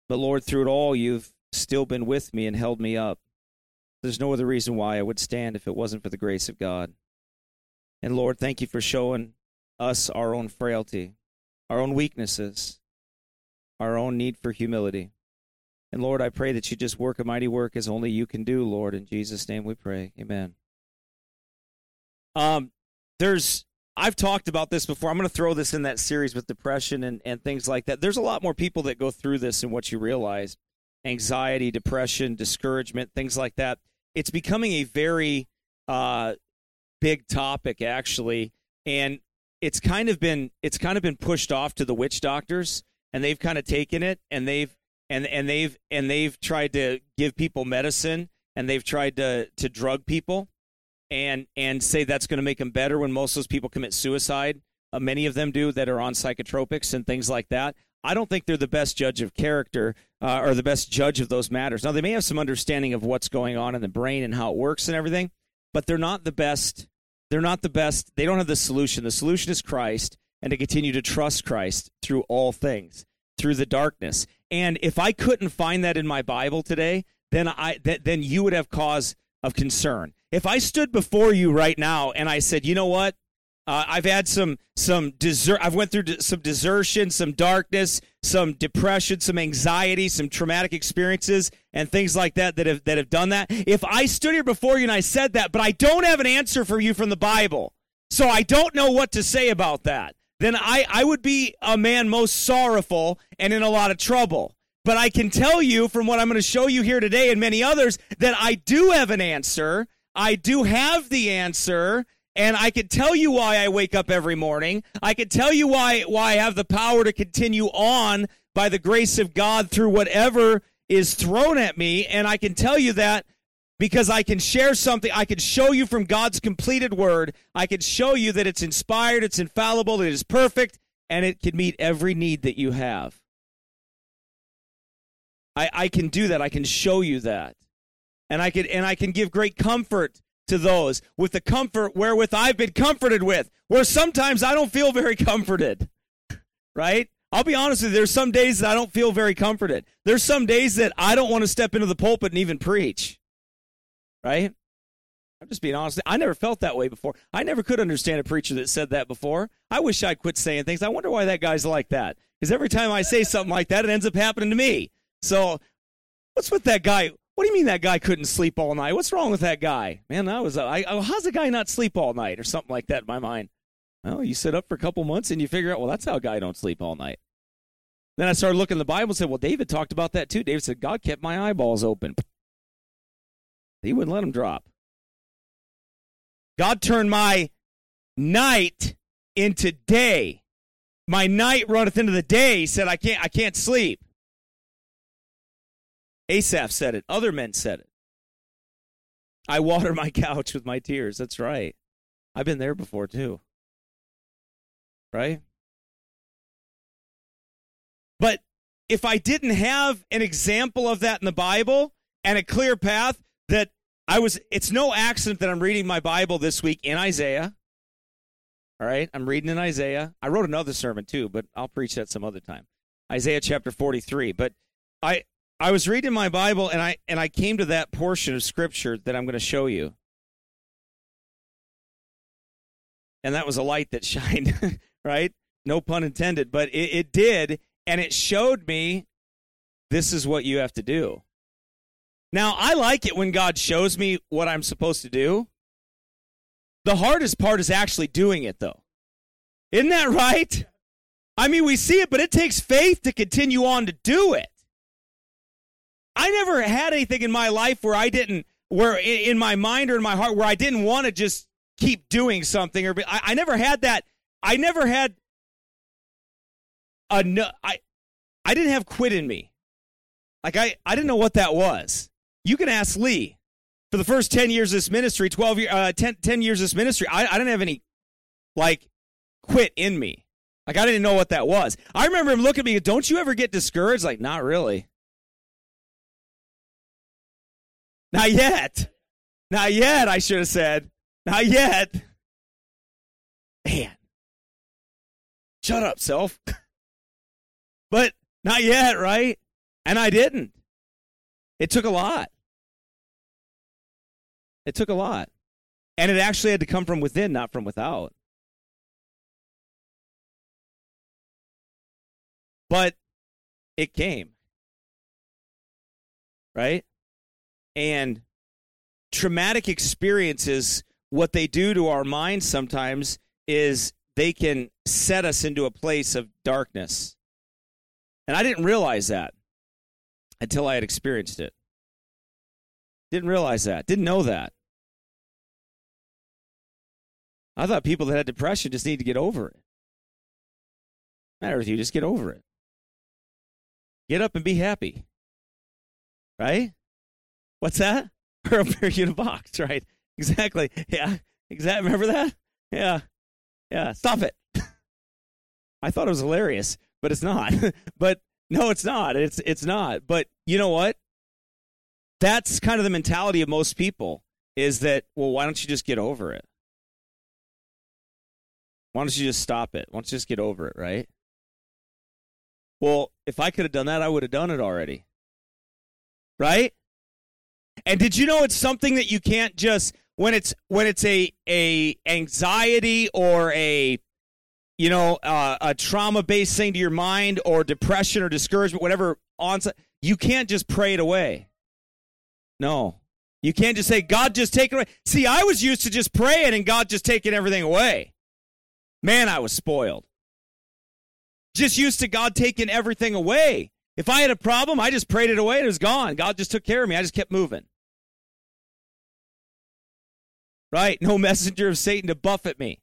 But Lord, through it all, you've still been with me and held me up. There's no other reason why I would stand if it wasn't for the grace of God. And Lord, thank you for showing us our own frailty, our own weaknesses, our own need for humility. And Lord, I pray that you just work a mighty work as only you can do, Lord. In Jesus' name we pray. Amen. I've talked about this before. I'm going to throw this in that series with depression and things like that. There's a lot more people that go through this than what you realize. Anxiety, depression, discouragement, things like that. It's becoming a very big topic, actually, and it's kind of been pushed off to the witch doctors, and they've kind of taken it, and they've tried to give people medicine, and they've tried to drug people. And say that's going to make them better when most of those people commit suicide. Many of them do that are on psychotropics and things like that. I don't think they're the best judge of character or the best judge of those matters. Now, they may have some understanding of what's going on in the brain and how it works and everything, but they're not the best. They're not the best. They don't have the solution. The solution is Christ, and to continue to trust Christ through all things, through the darkness. And if I couldn't find that in my Bible today, then you would have cause of concern. If I stood before you right now and I said, you know what, I've had I've went through some desertion, some darkness, some depression, some anxiety, some traumatic experiences, and things like that have done that. If I stood here before you and I said that, but I don't have an answer for you from the Bible, so I don't know what to say about that, then I would be a man most sorrowful and in a lot of trouble. But I can tell you from what I'm going to show you here today and many others that I do have an answer. I do have the answer, and I can tell you why I wake up every morning. I can tell you why I have the power to continue on by the grace of God through whatever is thrown at me, and I can tell you that because I can share something. I can show you from God's completed word. I can show you that it's inspired, it's infallible, it is perfect, and it can meet every need that you have. I can do that. I can show you that. And I can give great comfort to those with the comfort wherewith I've been comforted with, where sometimes I don't feel very comforted, right? I'll be honest with you, there's some days that I don't feel very comforted. There's some days that I don't want to step into the pulpit and even preach, right? I'm just being honest. I never felt that way before. I never could understand a preacher that said that before. I wish I'd quit saying things. I wonder why that guy's like that. Because every time I say something like that, it ends up happening to me. So what's with that guy? What do you mean that guy couldn't sleep all night? What's wrong with that guy? Man, how's the guy not sleep all night or something like that in my mind? Well, you sit up for a couple months and you figure out, well, that's how a guy don't sleep all night. Then I started looking in the Bible and said, well, David talked about that too. David said, God kept my eyeballs open. He wouldn't let them drop. God turned my night into day. My night runneth into the day. He said, I can't sleep. Asaph said it. Other men said it. I water my couch with my tears. That's right. I've been there before too. Right? But if I didn't have an example of that in the Bible and a clear path that it's no accident that I'm reading my Bible this week in Isaiah. All right? I'm reading in Isaiah. I wrote another sermon too, but I'll preach that some other time. Isaiah chapter 43. But I was reading my Bible, and I came to that portion of Scripture that I'm going to show you. And that was a light that shined, right? No pun intended, but it did, and it showed me this is what you have to do. Now, I like it when God shows me what I'm supposed to do. The hardest part is actually doing it, though. Isn't that right? I mean, we see it, but it takes faith to continue on to do it. I never had anything in my life where in my mind or in my heart, where I didn't want to just keep doing something. I never had that. I never had I didn't have quit in me. Like I didn't know what that was. You can ask Lee. For the first 10 years of this ministry, 10 years of this ministry, I didn't have any, quit in me. Like, I didn't know what that was. I remember him looking at me, don't you ever get discouraged? Like, not really. Not yet. Not yet, I should have said. Not yet. Man. Shut up, self. But not yet, right? And I didn't. It took a lot. It took a lot. And it actually had to come from within, not from without. But it came. Right? And traumatic experiences, what they do to our minds sometimes is they can set us into a place of darkness. And I didn't realize that until I had experienced it. Didn't realize that. Didn't know that. I thought people that had depression just need to get over it. Matter with you, just get over it. Get up and be happy. Right? What's that? Or a bear you in a box, right? Exactly. Yeah. Exactly. Remember that? Yeah. Yeah. Stop it. I thought it was hilarious, but it's not. But no, it's not. It's not. But you know what? That's kind of the mentality of most people is that, well, why don't you just get over it? Why don't you just stop it? Why don't you just get over it, right? Well, if I could have done that, I would have done it already. Right? And did you know it's something that you can't just when it's a anxiety or a trauma-based thing to your mind or depression or discouragement, whatever onset, you can't just pray it away. No. You can't just say, God, just take it away. See, I was used to just praying and God just taking everything away. Man, I was spoiled. Just used to God taking everything away. If I had a problem, I just prayed it away and it was gone. God just took care of me. I just kept moving. Right? No messenger of Satan to buffet me.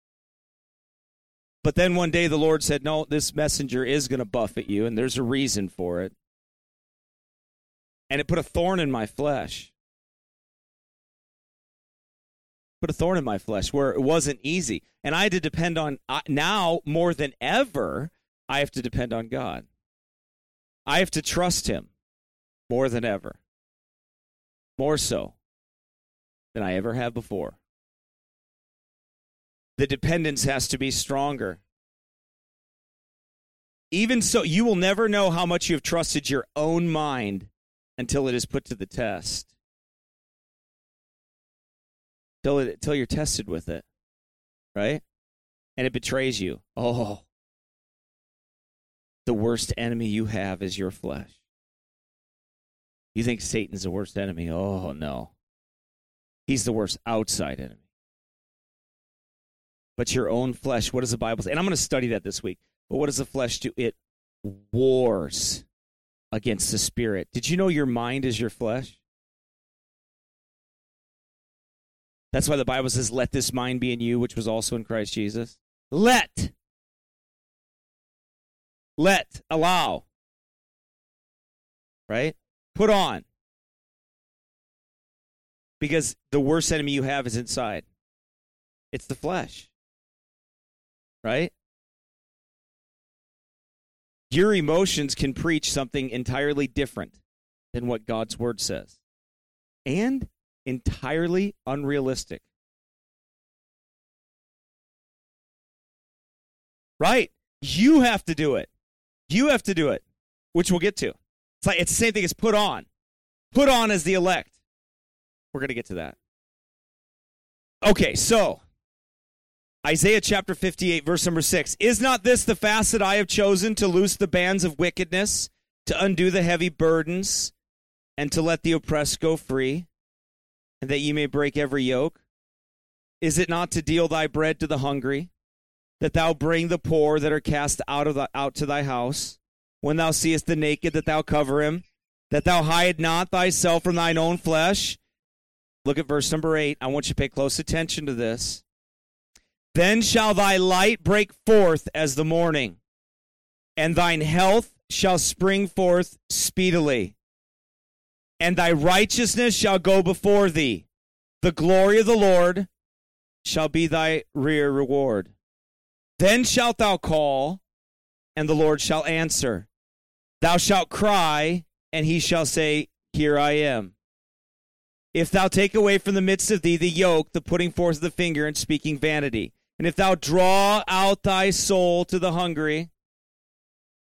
But then one day the Lord said, no, this messenger is going to buffet you, and there's a reason for it. And it put a thorn in my flesh. Put a thorn in my flesh where it wasn't easy. And I had to depend on, now more than ever, I have to depend on God. I have to trust him more than ever. More so than I ever have before. The dependence has to be stronger. Even so, you will never know how much you have trusted your own mind until it is put to the test. Till you're tested with it, right? And it betrays you. Oh, the worst enemy you have is your flesh. You think Satan's the worst enemy? Oh, no. He's the worst outside enemy. But your own flesh, what does the Bible say? And I'm going to study that this week. But what does the flesh do? It wars against the spirit. Did you know your mind is your flesh? That's why the Bible says, let this mind be in you, which was also in Christ Jesus. Let, allow, right? Put on. Because the worst enemy you have is inside. It's the flesh, right? Your emotions can preach something entirely different than what God's word says. And entirely unrealistic. Right? You have to do it. You have to do it, which we'll get to. It's the same thing as put on. Put on as the elect. We're going to get to that. Okay, so Isaiah chapter 58, verse number 6. Is not this the fast that I have chosen, to loose the bands of wickedness, to undo the heavy burdens, and to let the oppressed go free, and that ye may break every yoke? Is it not to deal thy bread to the hungry, that thou bring the poor that are cast out to thy house? When thou seest the naked, that thou cover him, that thou hide not thyself from thine own flesh? Look at verse number 8. I want you to pay close attention to this. Then shall thy light break forth as the morning, and thine health shall spring forth speedily. And thy righteousness shall go before thee. The glory of the Lord shall be thy rear reward. Then shalt thou call, and the Lord shall answer. Thou shalt cry, and he shall say, Here I am. If thou take away from the midst of thee the yoke, the putting forth of the finger, and speaking vanity, and if thou draw out thy soul to the hungry,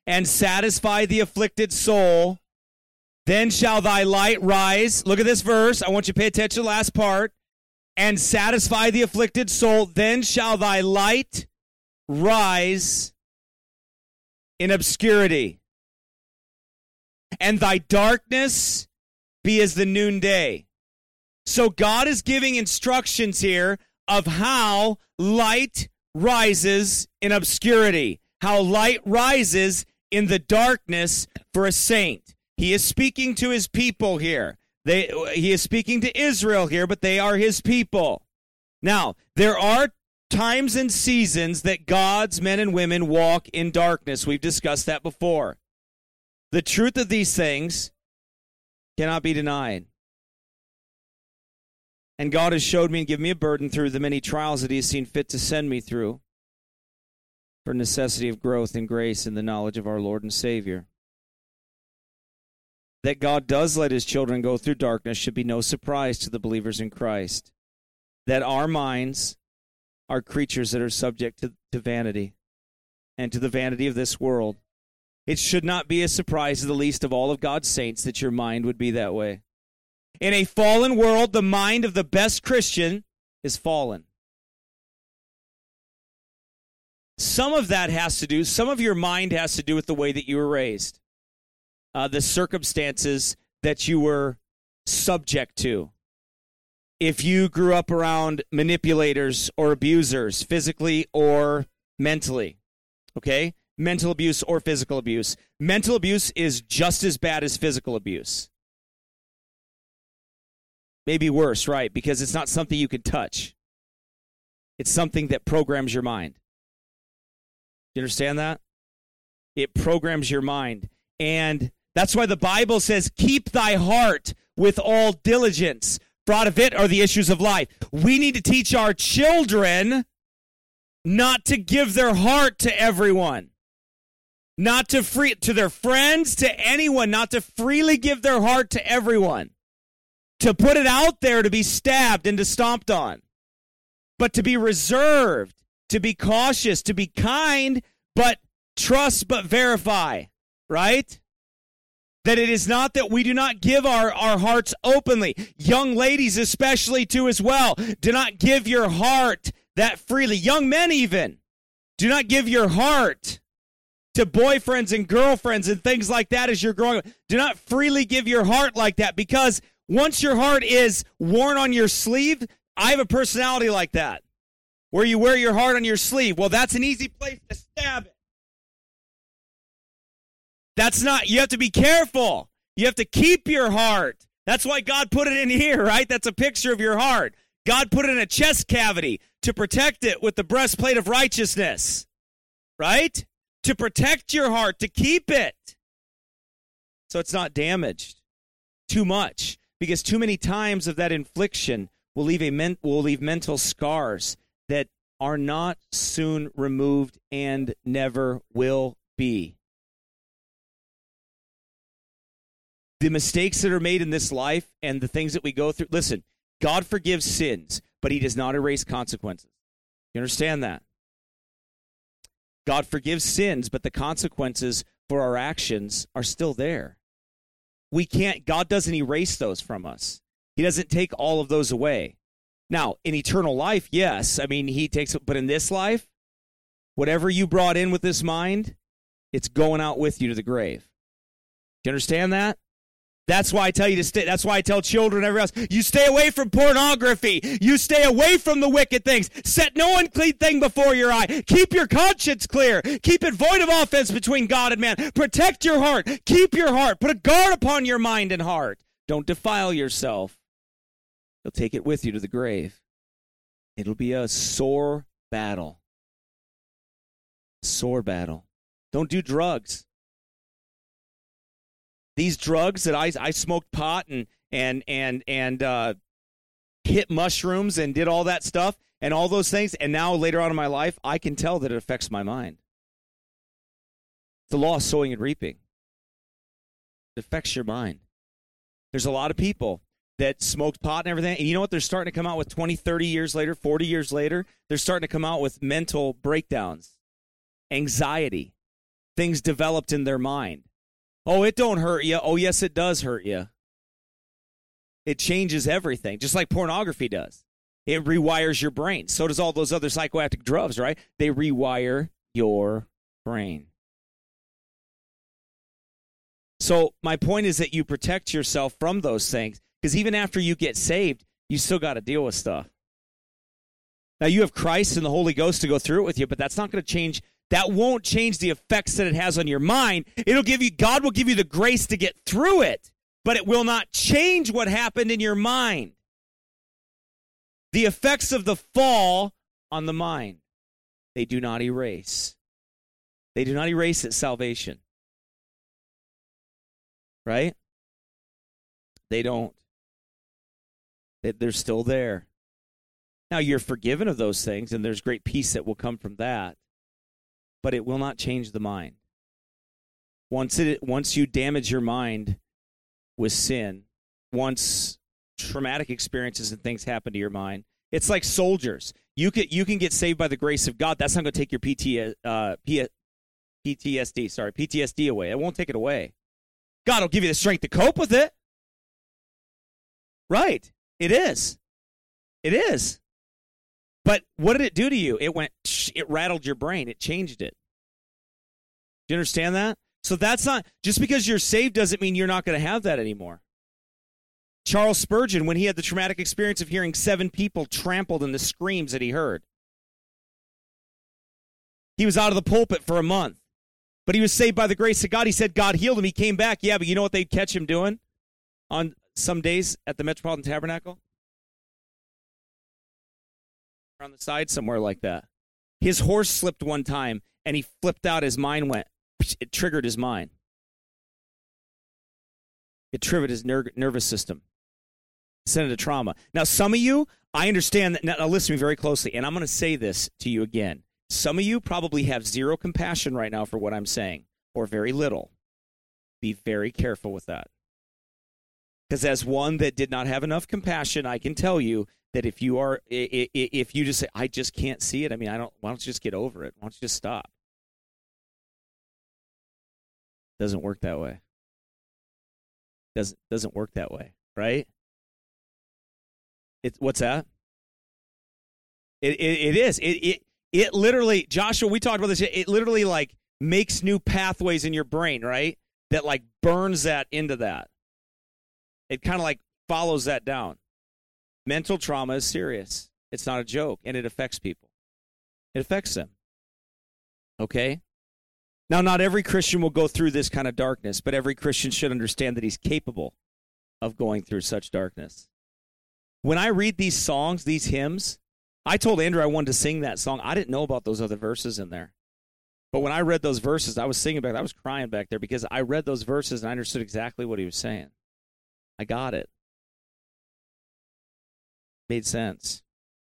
and satisfy the afflicted soul. Then shall thy light rise. Look at this verse. I want you to pay attention to the last part. And satisfy the afflicted soul. Then shall thy light rise in obscurity, and thy darkness be as the noonday. So God is giving instructions here of how light rises in obscurity, how light rises in the darkness for a saint. He is speaking to his people here. He is speaking to Israel here, but they are his people. Now, there are times and seasons that God's men and women walk in darkness. We've discussed that before. The truth of these things cannot be denied. And God has showed me and given me a burden through the many trials that he has seen fit to send me through for necessity of growth in grace and the knowledge of our Lord and Savior. That God does let his children go through darkness should be no surprise to the believers in Christ. That our minds are creatures that are subject to vanity and to the vanity of this world. It should not be a surprise to the least of all of God's saints that your mind would be that way. In a fallen world, the mind of the best Christian is fallen. Some of your mind has to do with the way that you were raised, the circumstances that you were subject to. If you grew up around manipulators or abusers, physically or mentally, okay? Mental abuse or physical abuse. Mental abuse is just as bad as physical abuse. Maybe worse, right? Because it's not something you can touch. It's something that programs your mind. You understand that? It programs your mind. And that's why the Bible says, keep thy heart with all diligence, for out of it are the issues of life. We need to teach our children not to give their heart to everyone. Not to their friends, to anyone, not to freely give their heart to everyone. To put it out there to be stabbed and to stomped on. But to be reserved, to be cautious, to be kind, but trust but verify, right? That it is not that we do not give our hearts openly. Young ladies especially too as well. Do not give your heart that freely. Young men even. Do not give your heart to boyfriends and girlfriends and things like that as you're growing up. Do not freely give your heart like that, because once your heart is worn on your sleeve, I have a personality like that, where you wear your heart on your sleeve. Well, that's an easy place to stab it. That's not, you have to be careful. You have to keep your heart. That's why God put it in here, right? That's a picture of your heart. God put it in a chest cavity to protect it with the breastplate of righteousness, right? To protect your heart, to keep it so it's not damaged too much, because too many times of that infliction will leave mental scars that are not soon removed and never will be. The mistakes that are made in this life and the things that we go through. Listen, God forgives sins, but he does not erase consequences. You understand that? God forgives sins, but the consequences for our actions are still there. God doesn't erase those from us. He doesn't take all of those away. Now, in eternal life, yes. I mean, he takes it, but in this life, whatever you brought in with this mind, it's going out with you to the grave. Do you understand that? That's why I tell you to stay. That's why I tell children and everyone else, you stay away from pornography. You stay away from the wicked things. Set no unclean thing before your eye. Keep your conscience clear. Keep it void of offense between God and man. Protect your heart. Keep your heart. Put a guard upon your mind and heart. Don't defile yourself. You'll take it with you to the grave. It'll be a sore battle. Sore battle. Don't do drugs. These drugs that I smoked pot and hit mushrooms and did all that stuff and all those things, and now later on in my life, I can tell that it affects my mind. The law of sowing and reaping. It affects your mind. There's a lot of people that smoked pot and everything, and you know what? They're starting to come out with 20, 30 years later, 40 years later, they're starting to come out with mental breakdowns, anxiety. things developed in their mind. Oh, it don't hurt you. Oh, yes, it does hurt you. It changes everything, just like pornography does. It rewires your brain. So does all those other psychoactive drugs, right? They rewire your brain. So my point is that you protect yourself from those things, because even after you get saved, you still got to deal with stuff. Now, you have Christ and the Holy Ghost to go through it with you, but that's not going to change. That won't change the effects that it has on your mind. God will give you the grace to get through it, but it will not change what happened in your mind. The effects of the fall on the mind, they do not erase. They do not erase its salvation. Right? They don't. They're still there. Now, you're forgiven of those things, and there's great peace that will come from that, but it will not change the mind. Once you damage your mind with sin, once traumatic experiences and things happen to your mind, it's like soldiers. You can get saved by the grace of God. That's not going to take your PTSD away. It won't take it away. God will give you the strength to cope with it. Right. It is. It is. But what did it do to you? It rattled your brain. It changed it. Do you understand that? So that's not, just because you're saved doesn't mean you're not going to have that anymore. Charles Spurgeon, when he had the traumatic experience of hearing 7 people trampled in the screams that he heard, he was out of the pulpit for a month. But he was saved by the grace of God. He said God healed him. He came back. Yeah, but you know what they'd catch him doing on some days at the Metropolitan Tabernacle? On the side somewhere like that. His horse slipped one time, and he flipped out. His mind went. It triggered his mind. It triggered his nervous system. Sent it to trauma. Now, some of you, I understand that. Now, listen to me very closely, and I'm going to say this to you again. Some of you probably have zero compassion right now for what I'm saying, or very little. Be very careful with that. Because as one that did not have enough compassion, I can tell you that if you just say, I just can't see it, why don't you just get over it? Why don't you just stop? Doesn't work that way. Doesn't work that way, right? What's that? It is. It literally, Joshua, we talked about this, it literally like makes new pathways in your brain, right? That like burns that into that. It kind of like follows that down. Mental trauma is serious. It's not a joke, and it affects people. It affects them. Okay? Now, not every Christian will go through this kind of darkness, but every Christian should understand that he's capable of going through such darkness. When I read these songs, these hymns, I told Andrew I wanted to sing that song. I didn't know about those other verses in there. But when I read those verses, I was singing back. I was crying back there because I read those verses and I understood exactly what he was saying. I got it. Made sense.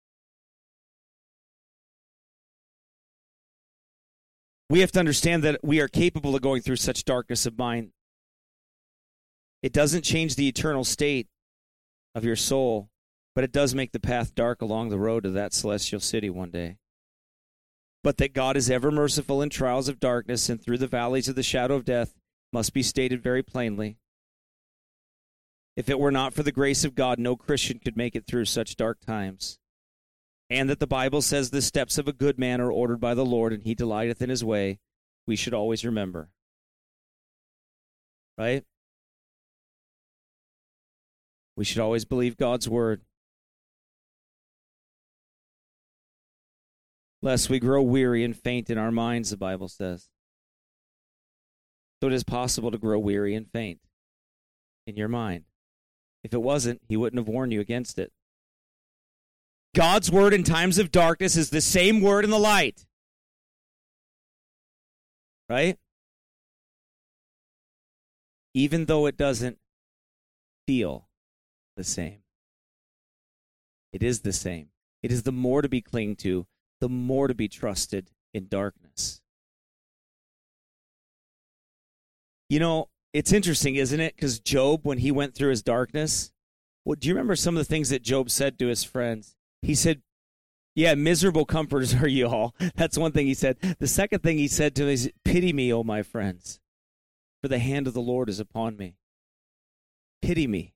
We have to understand that we are capable of going through such darkness of mind. It doesn't change the eternal state of your soul, but it does make the path dark along the road to that celestial city one day. But that God is ever merciful in trials of darkness and through the valleys of the shadow of death must be stated very plainly. If it were not for the grace of God, no Christian could make it through such dark times. And that the Bible says the steps of a good man are ordered by the Lord, and he delighteth in his way, we should always remember. Right? We should always believe God's word. Lest we grow weary and faint in our minds, the Bible says. So it is possible to grow weary and faint in your mind. If it wasn't, he wouldn't have warned you against it. God's word in times of darkness is the same word in the light. Right? Even though it doesn't feel the same. It is the same. It is the more to be clinging to, the more to be trusted in darkness. You know, it's interesting, isn't it? Because Job, when he went through his darkness, do you remember some of the things that Job said to his friends? He said, Yeah, miserable comforters are you all. That's one thing he said. The second thing he said to me is, pity me, O my friends, for the hand of the Lord is upon me. Pity me.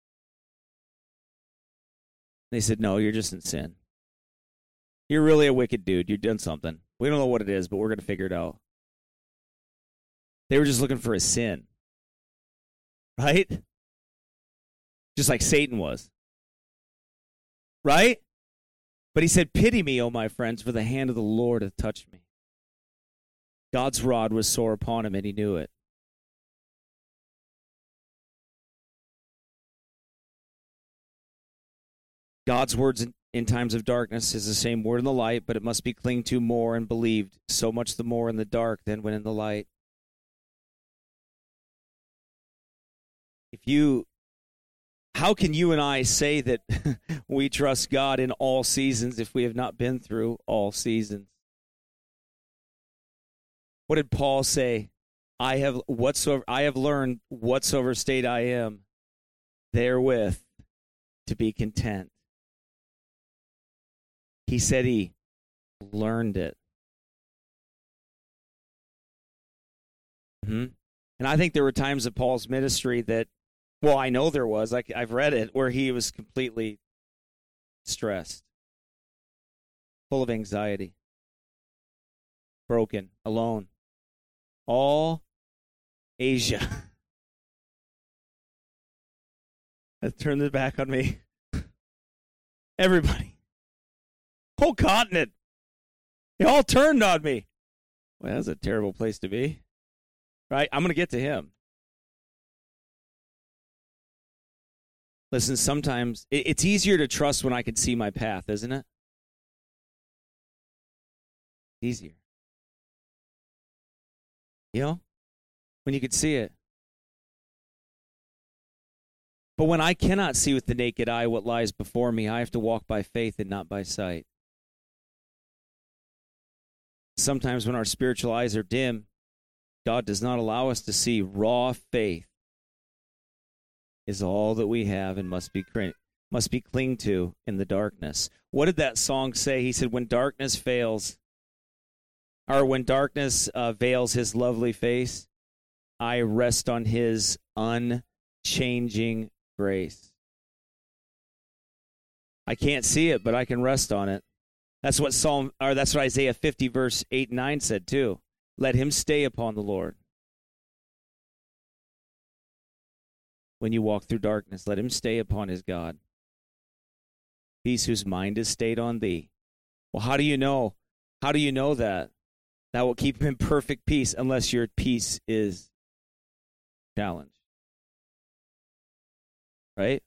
They said, no, you're just in sin. You're really a wicked dude. You've done something. We don't know what it is, but we're going to figure it out. They were just looking for a sin. Right? Just like Satan was. Right? But he said, pity me, O my friends, for the hand of the Lord hath touched me. God's rod was sore upon him, and he knew it. God's words in times of darkness is the same word in the light, but it must be clinged to more and believed, so much the more in the dark than when in the light. How can you and I say that we trust God in all seasons if we have not been through all seasons? What did Paul say? I have learned whatsoever state I am, therewith to be content. He said he learned it. And I think there were times of Paul's ministry that, well, I know there was. I've read it, where he was completely stressed, full of anxiety, broken, alone. All Asia. Turn their back on me. Everybody. Whole continent. They all turned on me. Well, that's a terrible place to be. Right? I'm going to get to him. Listen, sometimes it's easier to trust when I can see my path, isn't it? Easier. You know? When you can see it. But when I cannot see with the naked eye what lies before me, I have to walk by faith and not by sight. Sometimes when our spiritual eyes are dim, God does not allow us to see. Raw faith is all that we have and must be clinged to in the darkness. What did that song say? He said, when darkness veils his lovely face, I rest on his unchanging grace. I can't see it, but I can rest on it. That's what Isaiah 50 verse 8 and 9 said too. Let him stay upon the Lord. When you walk through darkness, let him stay upon his God. Peace whose mind is stayed on thee. Well, how do you know? How do you know that? That will keep him in perfect peace unless your peace is challenged. Right?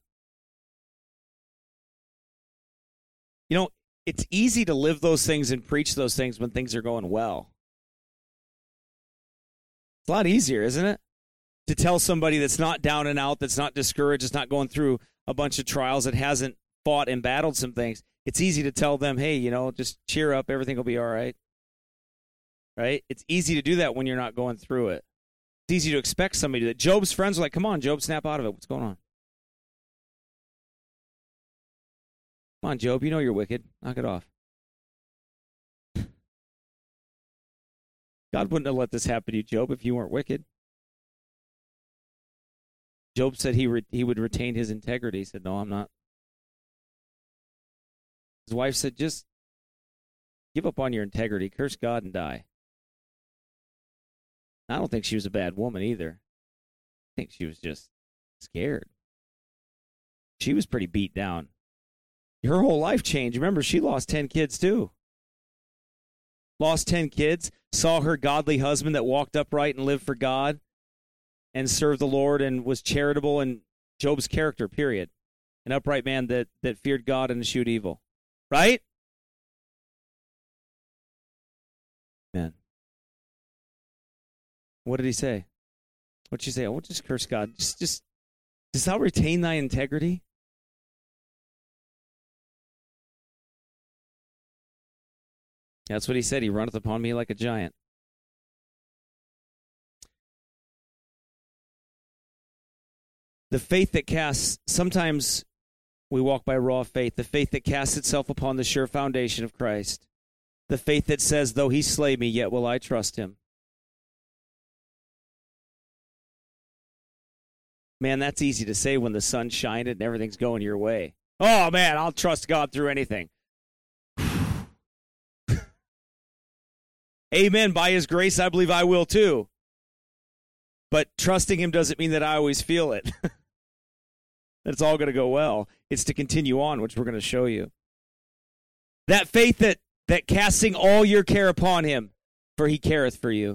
You know, it's easy to live those things and preach those things when things are going well. It's a lot easier, isn't it? To tell somebody that's not down and out, that's not discouraged, that's not going through a bunch of trials, that hasn't fought and battled some things. It's easy to tell them, hey, just cheer up, everything will be all right. Right? It's easy to do that when you're not going through it. It's easy to expect somebody to do that. Job's friends are like, come on, Job, snap out of it. What's going on? Come on, Job, you know you're wicked. Knock it off. God wouldn't have let this happen to you, Job, if you weren't wicked. Job said he would retain his integrity. He said, no, I'm not. His wife said, just give up on your integrity, curse God and die. I don't think she was a bad woman either. I think she was just scared. She was pretty beat down. Her whole life changed. Remember, she lost 10 kids too. Lost 10 kids, saw her godly husband that walked upright and lived for God and served the Lord and was charitable, and Job's character, period. An upright man that feared God and eschewed evil. Right? Man. What did he say? What did she say? Oh, just curse God. Just does thou retain thy integrity? That's what he said. He runneth upon me like a giant. The faith that casts, sometimes We walk by raw faith, the faith that casts itself upon the sure foundation of Christ, the faith that says, though he slay me, yet will I trust him. Man, that's easy to say when the sun's shining and everything's going your way. Oh, man, I'll trust God through anything. Amen. By his grace, I believe I will too. But trusting him doesn't mean that I always feel it. That it's all going to go well. It's to continue on, which we're going to show you. That faith that casting all your care upon him, for he careth for you.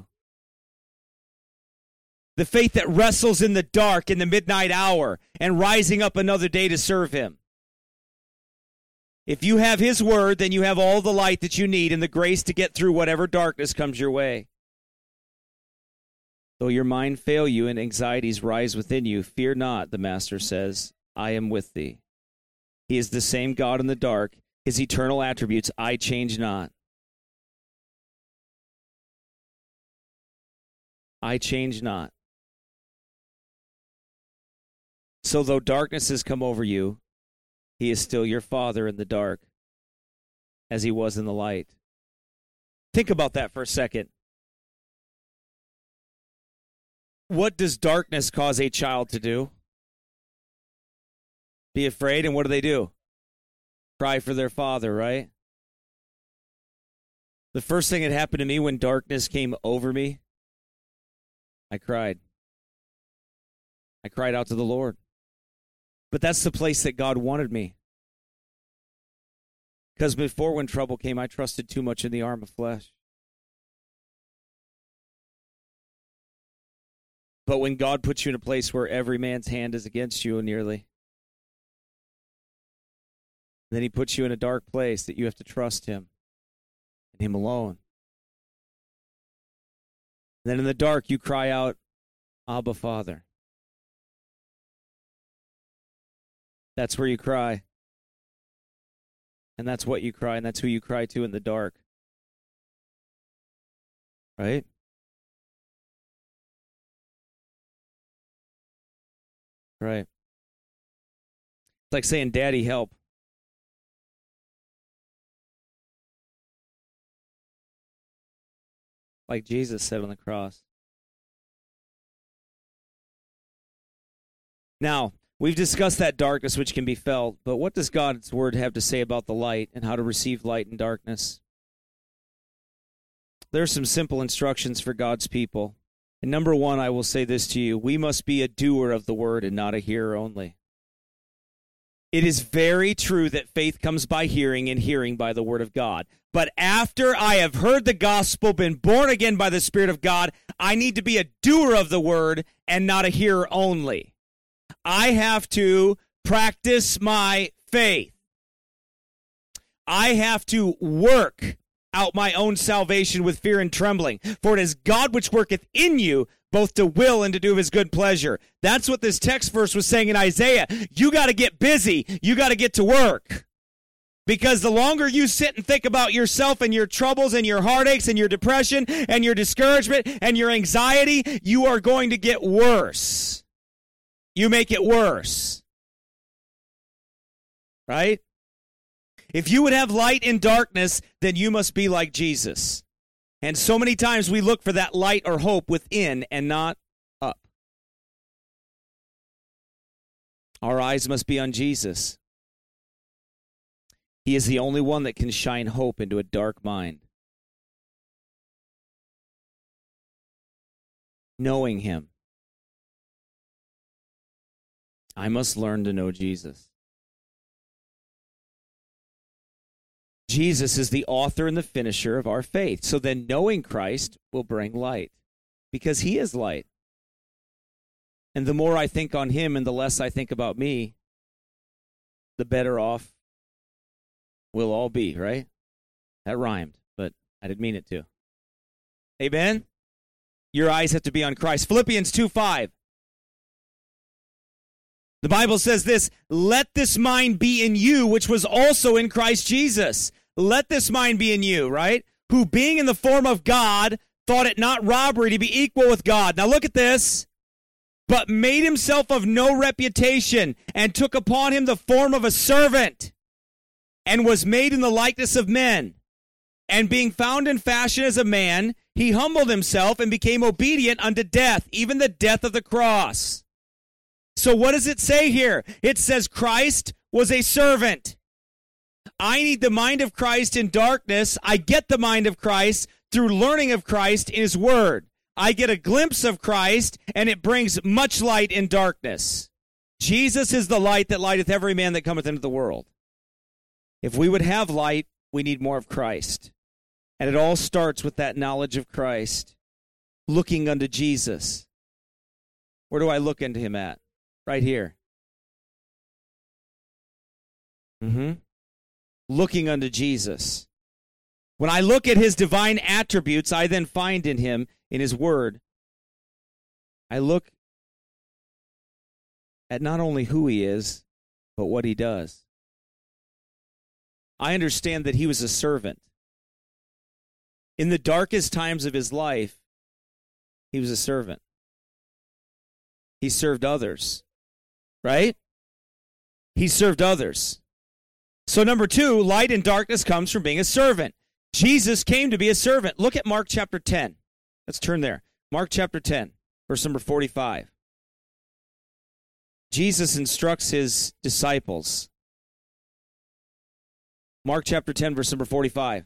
The faith that wrestles in the dark in the midnight hour and rising up another day to serve him. If you have his word, then you have all the light that you need and the grace to get through whatever darkness comes your way. Though your mind fail you and anxieties rise within you, fear not, the Master says, I am with thee. He is the same God in the dark. His eternal attributes, I change not. I change not. So though darkness has come over you, he is still your Father in the dark, as he was in the light. Think about that for a second. What does darkness cause a child to do? Be afraid, and what do? Cry for their father, right? The first thing that happened to me when darkness came over me, I cried. I cried out to the Lord. But that's the place that God wanted me. Because before, when trouble came, I trusted too much in the arm of flesh. But when God puts you in a place where every man's hand is against you nearly, then he puts you in a dark place that you have to trust him and him alone. Then in the dark, you cry out, Abba, Father. That's where you cry. And that's what you cry, and that's who you cry to in the dark. Right? Right. It's like saying, Daddy, help. Like Jesus said on the cross. Now, we've discussed that darkness which can be felt, but what does God's word have to say about the light and how to receive light in darkness? There are some simple instructions for God's people. And number one, I will say this to you. We must be a doer of the word and not a hearer only. It is very true that faith comes by hearing and hearing by the word of God. But after I have heard the gospel, been born again by the Spirit of God, I need to be a doer of the word and not a hearer only. I have to practice my faith. I have to work out my own salvation with fear and trembling. For it is God which worketh in you, both to will and to do of his good pleasure. That's what this text verse was saying in Isaiah. You got to get busy. You got to get to work. Because the longer you sit and think about yourself and your troubles and your heartaches and your depression and your discouragement and your anxiety, you are going to get worse. You make it worse. Right? If you would have light in darkness, then you must be like Jesus. And so many times we look for that light or hope within and not up. Our eyes must be on Jesus. He is the only one that can shine hope into a dark mind. Knowing him. I must learn to know Jesus. Jesus is the author and the finisher of our faith. So then knowing Christ will bring light because he is light. And the more I think on him and the less I think about me, the better off we'll all be, right? That rhymed, but I didn't mean it to. Amen? Your eyes have to be on Christ. Philippians 2:5. The Bible says this, let this mind be in you, which was also in Christ Jesus. Let this mind be in you, right? Who being in the form of God, thought it not robbery to be equal with God. Now look at this. but made himself of no reputation, and took upon him the form of a servant, and was made in the likeness of men. And being found in fashion as a man, he humbled himself and became obedient unto death, even the death of the cross. So what does it say here? It says Christ was a servant. I need the mind of Christ in darkness. I get the mind of Christ through learning of Christ in his word. I get a glimpse of Christ, and it brings much light in darkness. Jesus is the light that lighteth every man that cometh into the world. If we would have light, we need more of Christ. And it all starts with that knowledge of Christ, looking unto Jesus. Where do I look into him at? Right here. Looking unto Jesus. When I look at his divine attributes, I then find in him, in his word, I look at not only who he is, but what he does. I understand that he was a servant. In the darkest times of his life, he was a servant. He served others, right? He served others. So number 2, light and darkness comes from being a servant. Jesus came to be a servant. Look at Mark chapter 10. Let's turn there. Mark chapter 10, verse number 45. Jesus instructs his disciples. Mark chapter 10, verse number 45.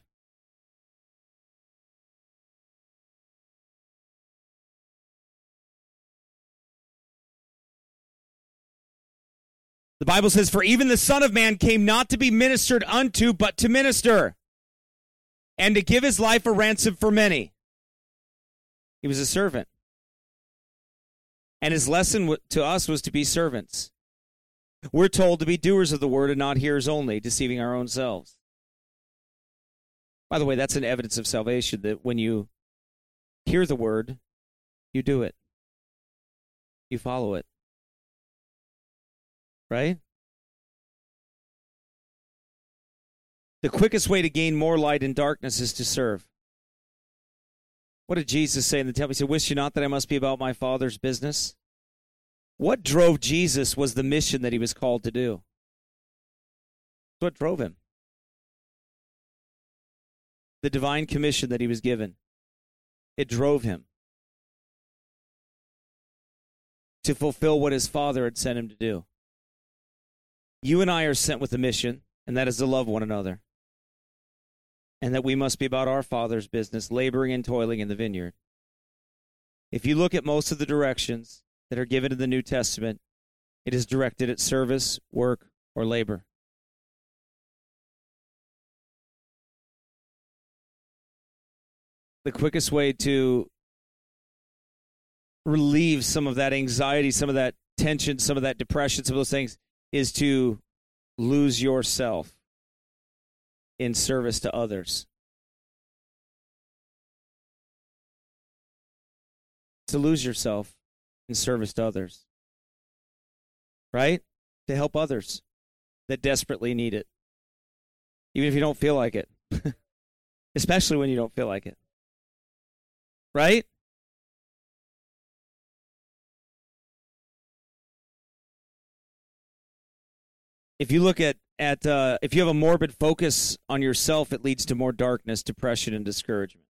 The Bible says, "For even the Son of Man came not to be ministered unto, but to minister, and to give his life a ransom for many." He was a servant. And his lesson to us was to be servants. We're told to be doers of the word and not hearers only, deceiving our own selves. By the way, that's an evidence of salvation, that when you hear the word, you do it. You follow it. Right? The quickest way to gain more light in darkness is to serve. What did Jesus say in the temple? He said, "Wist you not that I must be about my Father's business?" What drove Jesus was the mission that he was called to do. What drove him? The divine commission that he was given. It drove him to fulfill what his Father had sent him to do. You and I are sent with a mission, and that is to love one another. And that we must be about our Father's business, laboring and toiling in the vineyard. If you look at most of the directions that are given in the New Testament, it is directed at service, work, or labor. The quickest way to relieve some of that anxiety, some of that tension, some of that depression, some of those things, is to lose yourself in service to others. To lose yourself in service to others. Right? To help others that desperately need it. Even if you don't feel like it. Especially when you don't feel like it. Right? If you look at if you have a morbid focus on yourself, it leads to more darkness, depression, and discouragement.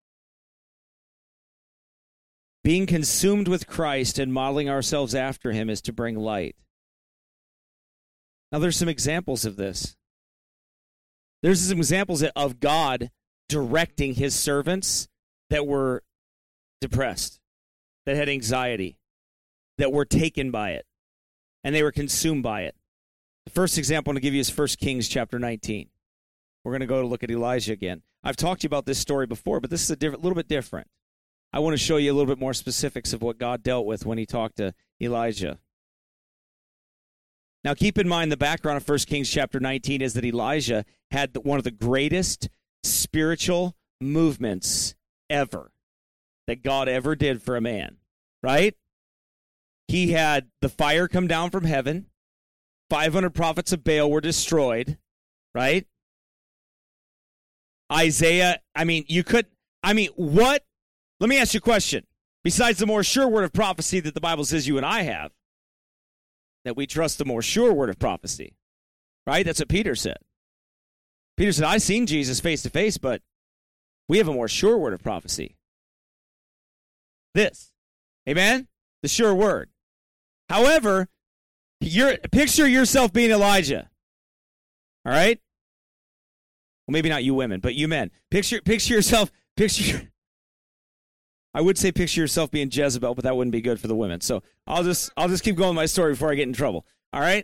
Being consumed with Christ and modeling ourselves after him is to bring light. Now, there's some examples of this. There's some examples of God directing his servants that were depressed, that had anxiety, that were taken by it, and they were consumed by it. The first example I'm going to give you is 1 Kings chapter 19. We're going to go to look at Elijah again. I've talked to you about this story before, but this is a little bit different. I want to show you a little bit more specifics of what God dealt with when he talked to Elijah. Now, keep in mind the background of 1 Kings chapter 19 is that Elijah had one of the greatest spiritual movements ever that God ever did for a man, right? He had the fire come down from heaven. 500 prophets of Baal were destroyed, right? Isaiah, what? Let me ask you a question. Besides the more sure word of prophecy that the Bible says you and I have, that we trust the more sure word of prophecy. Right? That's what Peter said. Peter said, I've seen Jesus face to face, but we have a more sure word of prophecy. This. Amen? The sure word. However, picture yourself being Elijah. All right? Well, maybe not you women, but you men. Picture yourself, I would say picture yourself being Jezebel, but that wouldn't be good for the women. So I'll just keep going with my story before I get in trouble. All right?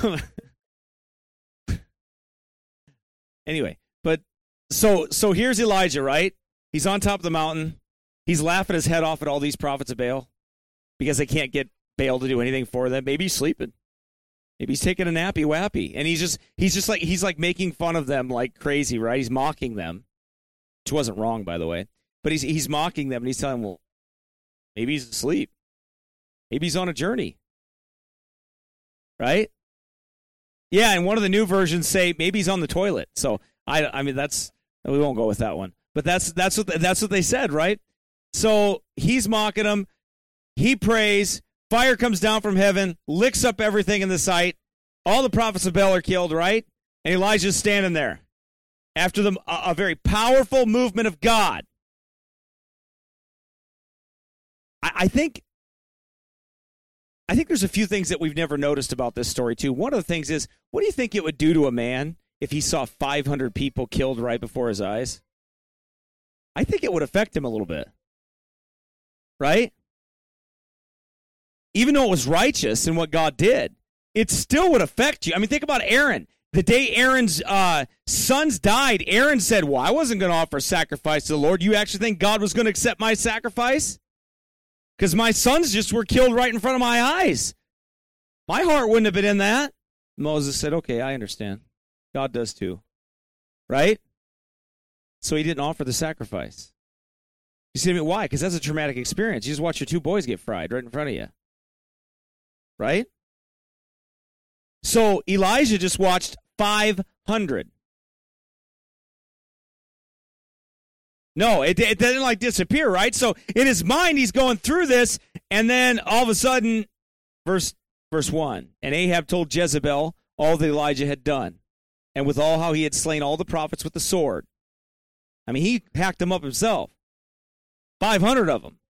Anyway, but so here's Elijah, right? He's on top of the mountain. He's laughing his head off at all these prophets of Baal because they can't get Baal to do anything for them. Maybe he's sleeping. Maybe he's taking a nappy wappy, and he's like making fun of them like crazy, right? He's mocking them, which wasn't wrong, by the way. But he's mocking them, and he's telling them, well, maybe he's asleep. Maybe he's on a journey, right? Yeah, and one of the new versions say maybe he's on the toilet. So I mean we won't go with that one. But that's what they said, right? So he's mocking them. He prays. Fire comes down from heaven, licks up everything in the sight. All the prophets of Baal are killed, right? And Elijah's standing there after a very powerful movement of God. I think there's a few things that we've never noticed about this story, too. One of the things is, what do you think it would do to a man if he saw 500 people killed right before his eyes? I think it would affect him a little bit. Right? Even though it was righteous in what God did, it still would affect you. I mean, think about Aaron. The day Aaron's sons died, Aaron said, well, I wasn't going to offer sacrifice to the Lord. You actually think God was going to accept my sacrifice? Because my sons just were killed right in front of my eyes. My heart wouldn't have been in that. Moses said, okay, I understand. God does too. Right? So he didn't offer the sacrifice. You see why? Because that's a traumatic experience. You just watch your two boys get fried right in front of you. Right? So Elijah just watched 500. No, it didn't like disappear, right? So in his mind, he's going through this, and then all of a sudden, verse 1, and Ahab told Jezebel all that Elijah had done, and with all how he had slain all the prophets with the sword. I mean, he hacked them up himself. 500 of them.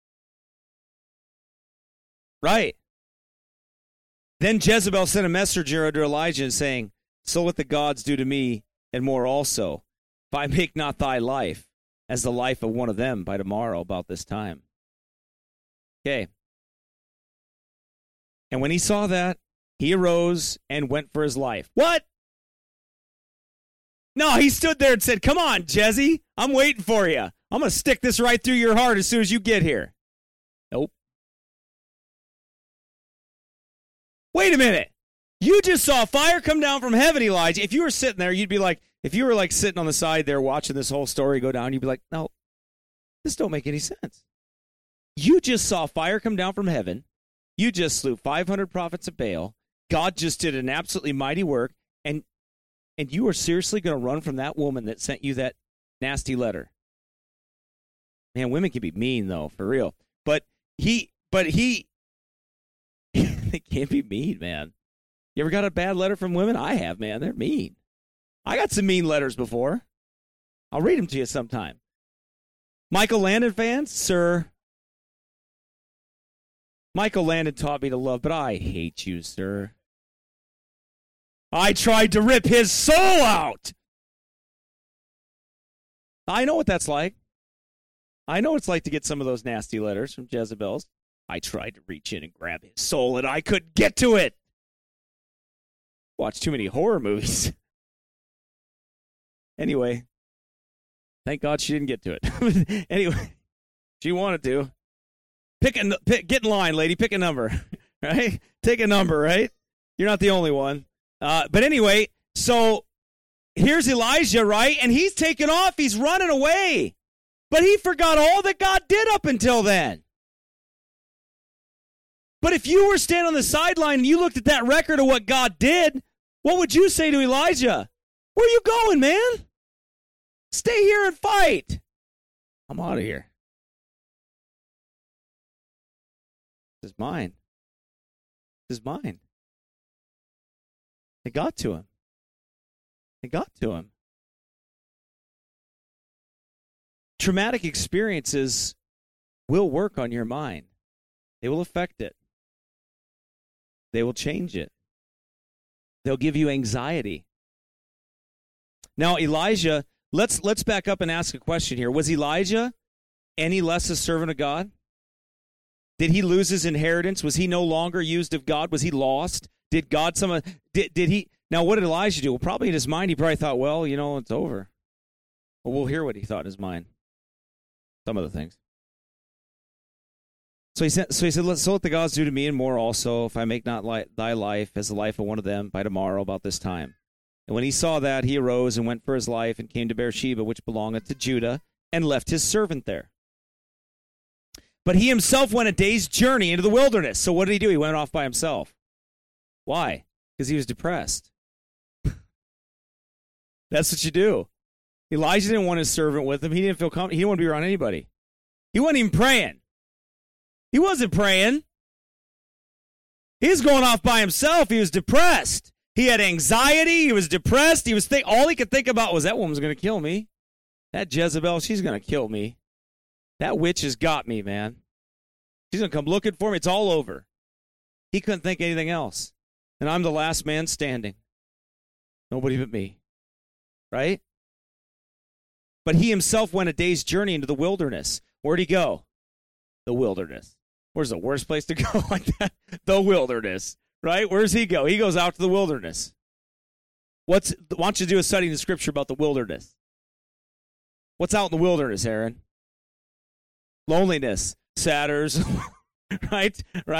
Right. Then Jezebel sent a messenger unto Elijah, saying, so let the gods do to me, and more also, if I make not thy life as the life of one of them by tomorrow about this time. Okay. And when he saw that, he arose and went for his life. What? No, he stood there and said, come on, Jesse, I'm waiting for you. I'm going to stick this right through your heart as soon as you get here. Nope. Wait a minute. You just saw fire come down from heaven, Elijah. If you were sitting there, you'd be like, if you were like sitting on the side there watching this whole story go down, you'd be like, no, this don't make any sense. You just saw fire come down from heaven. You just slew 500 prophets of Baal. God just did an absolutely mighty work. And you are seriously going to run from that woman that sent you that nasty letter. Man, women can be mean, though, for real. But he, they can't be mean, man. You ever got a bad letter from women? I have, man. They're mean. I got some mean letters before. I'll read them to you sometime. Michael Landon fans, sir. Michael Landon taught me to love, but I hate you, sir. I tried to rip his soul out. I know what that's like. I know what it's like to get some of those nasty letters from Jezebels. I tried to reach in and grab his soul, and I couldn't get to it. Watch too many horror movies. Anyway, thank God she didn't get to it. Anyway, she wanted to. Get in line, lady. Pick a number, right? Take a number, right? You're not the only one. But anyway, so here's Elijah, right? And he's taken off. He's running away. But he forgot all that God did up until then. But if you were standing on the sideline and you looked at that record of what God did, what would you say to Elijah? Where are you going, man? Stay here and fight. I'm out of here. It's mine. It's mine. It got to him. It got to him. Traumatic experiences will work on your mind. They will affect it. They will change it. They'll give you anxiety. Now, Elijah, let's back up and ask a question here. Was Elijah any less a servant of God? Did he lose his inheritance? Was he no longer used of God? Was he lost? Did God did he? Now, what did Elijah do? Well, probably in his mind, he probably thought, well, it's over. Well, we'll hear what he thought in his mind. Some of the things. So he said, let the gods do to me and more also, if I make not thy life as the life of one of them by tomorrow about this time. And when he saw that, he arose and went for his life and came to Beersheba, which belongeth to Judah, and left his servant there. But he himself went a day's journey into the wilderness. So what did he do? He went off by himself. Why? Because he was depressed. That's what you do. Elijah didn't want his servant with him. He didn't feel comfortable. He didn't want to be around anybody. He wasn't even praying. He wasn't praying. He was going off by himself. He was depressed. He had anxiety. He was depressed. All he could think about was, that woman's going to kill me. That Jezebel, she's going to kill me. That witch has got me, man. She's going to come looking for me. It's all over. He couldn't think anything else. And I'm the last man standing. Nobody but me. Right? But he himself went a day's journey into the wilderness. Where'd he go? The wilderness. Where's the worst place to go like that? The wilderness. Right? Where's he go? He goes out to the wilderness. Why don't you do a study in the scripture about the wilderness? What's out in the wilderness, Aaron? Loneliness. Satyrs. Right?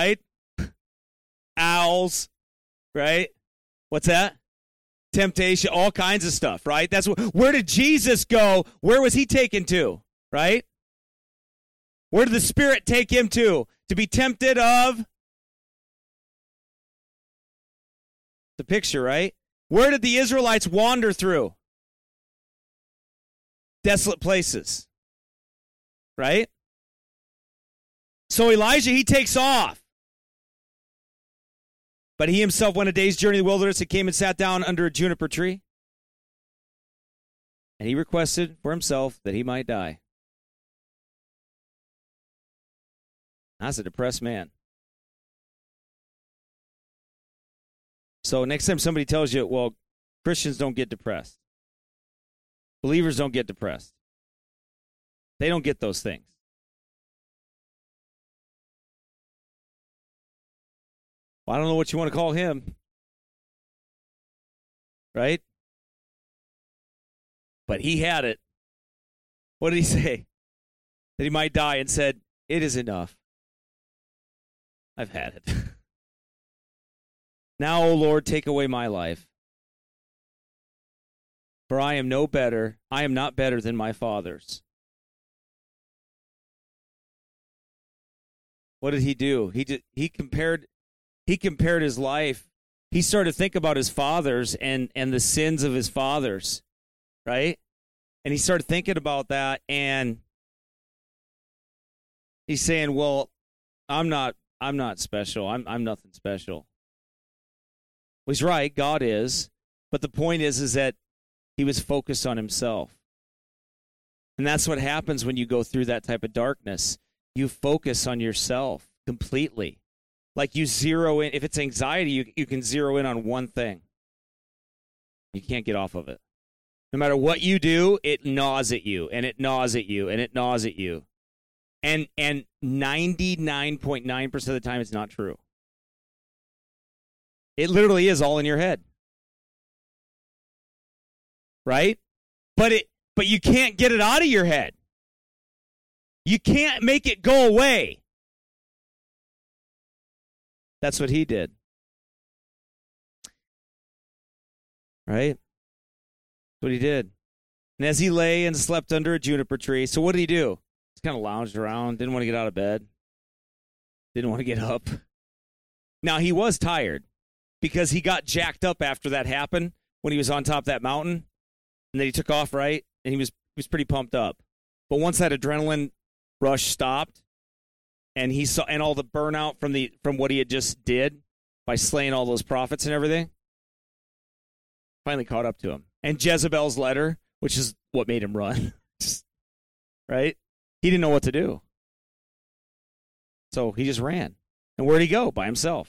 Owls. Right? What's that? Temptation, all kinds of stuff, right? Where did Jesus go? Where was he taken to? Right? Where did the Spirit take him to? To be tempted of? The picture, right? Where did the Israelites wander through? Desolate places. Right? So Elijah, he takes off. But he himself went a day's journey in the wilderness and came and sat down under a juniper tree. And he requested for himself that he might die. That's a depressed man. So next time somebody tells you, well, Christians don't get depressed. Believers don't get depressed. They don't get those things. Well, I don't know what you want to call him. Right? But he had it. What did he say? That he might die, and said, it is enough. I've had it. Now, O Lord, take away my life. For I am not better than my fathers. What did he do? He compared his life. He started to think about his fathers and the sins of his fathers, right? And he started thinking about that, and he's saying, well, I'm not special. I'm nothing special. Well, he's right, God is. But the point is that he was focused on himself. And that's what happens when you go through that type of darkness. You focus on yourself completely. Like you zero in. If it's anxiety, you can zero in on one thing. You can't get off of it. No matter what you do, it gnaws at you, and it gnaws at you, and it gnaws at you. And 99.9% of the time, it's not true. It literally is all in your head. Right? But you can't get it out of your head. You can't make it go away. That's what he did. Right? That's what he did. And as he lay and slept under a juniper tree, so what did he do? Just kind of lounged around, didn't want to get out of bed, didn't want to get up. Now, he was tired because he got jacked up after that happened when he was on top of that mountain, and then he took off, right? And he was pretty pumped up. But once that adrenaline rush stopped, and he saw, and all the burnout from what he had just did by slaying all those prophets and everything, finally caught up to him. And Jezebel's letter, which is what made him run, right? He didn't know what to do. So he just ran. And where'd he go? By himself.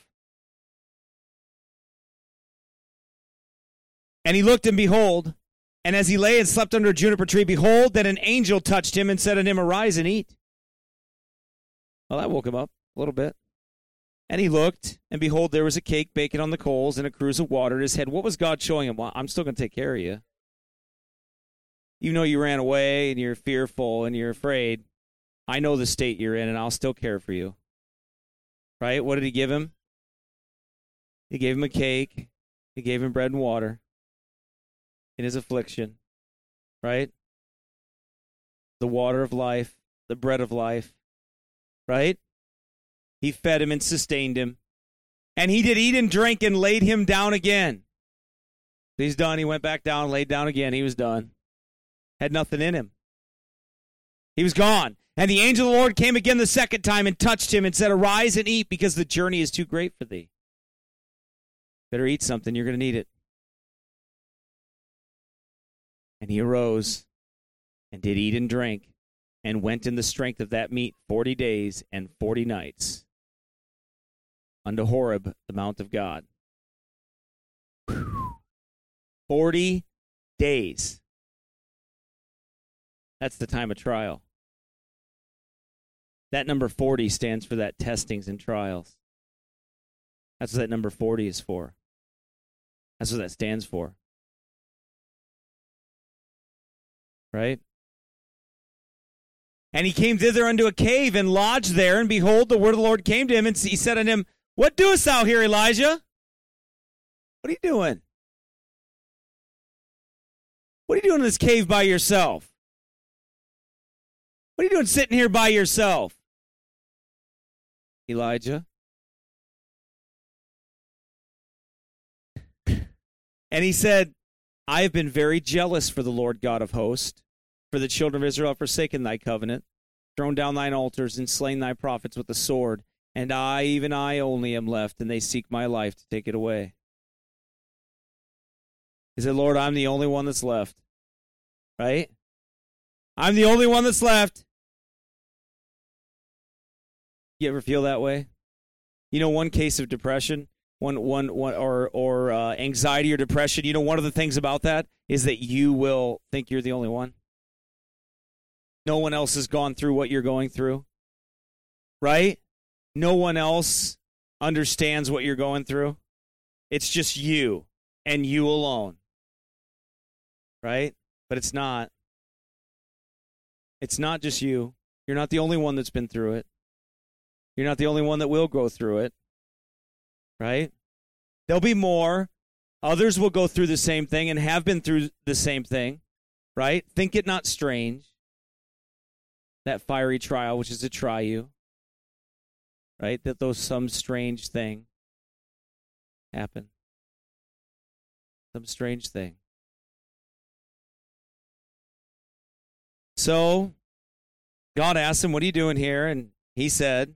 And he looked, and behold, and as he lay and slept under a juniper tree, behold, that an angel touched him and said unto him, Arise and eat. Well, that woke him up a little bit. And he looked, and behold, there was a cake baking on the coals and a cruse of water at his head. What was God showing him? Well, I'm still going to take care of you. Even though you ran away and you're fearful and you're afraid, I know the state you're in, and I'll still care for you. Right? What did he give him? He gave him a cake. He gave him bread and water in his affliction. Right? The water of life, the bread of life. Right? He fed him and sustained him. And he did eat and drink and laid him down again. He's done. He went back down, laid down again. He was done. Had nothing in him. He was gone. And the angel of the Lord came again the second time and touched him and said, Arise and eat, because the journey is too great for thee. Better eat something. You're going to need it. And he arose and did eat and drink and went in the strength of that meat 40 days and 40 nights unto Horeb, the mount of God. 40 days. That's the time of trial. That number 40 stands for that testings and trials. That's what that number 40 is for. That's what that stands for. Right? And he came thither unto a cave and lodged there, and behold, the word of the Lord came to him, and he said unto him, What doest thou here, Elijah? What are you doing? What are you doing in this cave by yourself? What are you doing sitting here by yourself? Elijah. And he said, I have been very jealous for the Lord God of hosts, for the children of Israel have forsaken thy covenant, thrown down thine altars, and slain thy prophets with the sword. And I, even I only, am left, and they seek my life to take it away. He said, Lord, I'm the only one that's left. Right? I'm the only one that's left. You ever feel that way? You know, one case of depression, or anxiety or depression, you know, one of the things about that is that you will think you're the only one. No one else has gone through what you're going through. Right? No one else understands what you're going through. It's just you and you alone. Right? But it's not. It's not just you. You're not the only one that's been through it. You're not the only one that will go through it. Right? There'll be more. Others will go through the same thing and have been through the same thing. Right? Think it not strange. That fiery trial, which is to try you. Right? That though some strange thing happen. Some strange thing. So, God asked him, what are you doing here? And he said,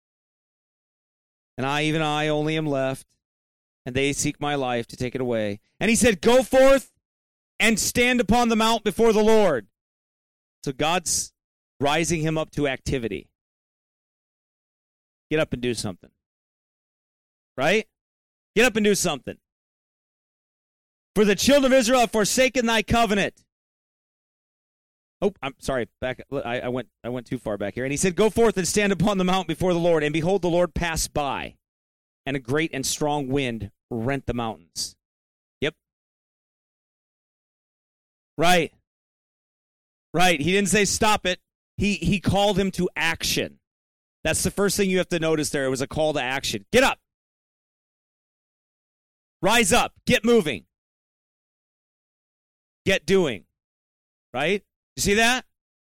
and I, even I, only am left, and they seek my life to take it away. And he said, go forth and stand upon the mount before the Lord. So God's rising him up to activity. Get up and do something. Right? Get up and do something. For the children of Israel have forsaken thy covenant. Oh, I'm sorry. Back. I went too far back here. And he said, go forth and stand upon the mount before the Lord. And behold, the Lord passed by, and a great and strong wind rent the mountains. Yep. Right. Right. He didn't say stop it. He called him to action. That's the first thing you have to notice there. It was a call to action. Get up. Rise up. Get moving. Get doing. Right? You see that?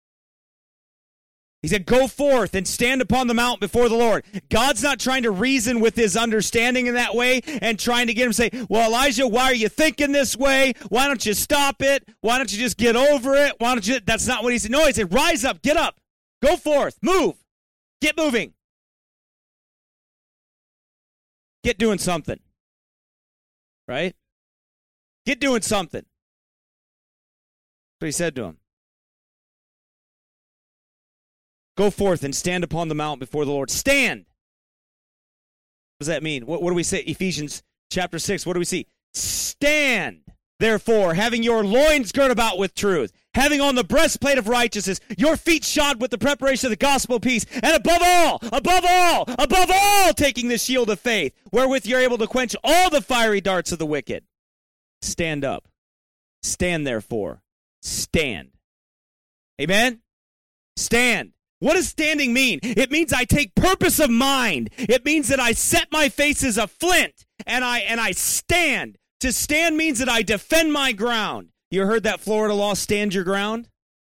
He said, go forth and stand upon the mount before the Lord. God's not trying to reason with his understanding in that way and trying to get him to say, well, Elijah, why are you thinking this way? Why don't you stop it? Why don't you just get over it? Why don't you? That's not what he said. No, he said, rise up, get up, go forth, move, get moving. Get doing something. Right? Get doing something. That's what he said to him. Go forth and stand upon the mount before the Lord. Stand. What does that mean? What do we say? Ephesians chapter 6, what do we see? Stand, therefore, having your loins girt about with truth, having on the breastplate of righteousness, your feet shod with the preparation of the gospel of peace, and above all, taking the shield of faith, wherewith you're able to quench all the fiery darts of the wicked. Stand up. Stand, therefore. Stand. Amen? Stand. What does standing mean? It means I take purpose of mind. It means that I set my face as a flint, and I stand. To stand means that I defend my ground. You heard that Florida law, stand your ground?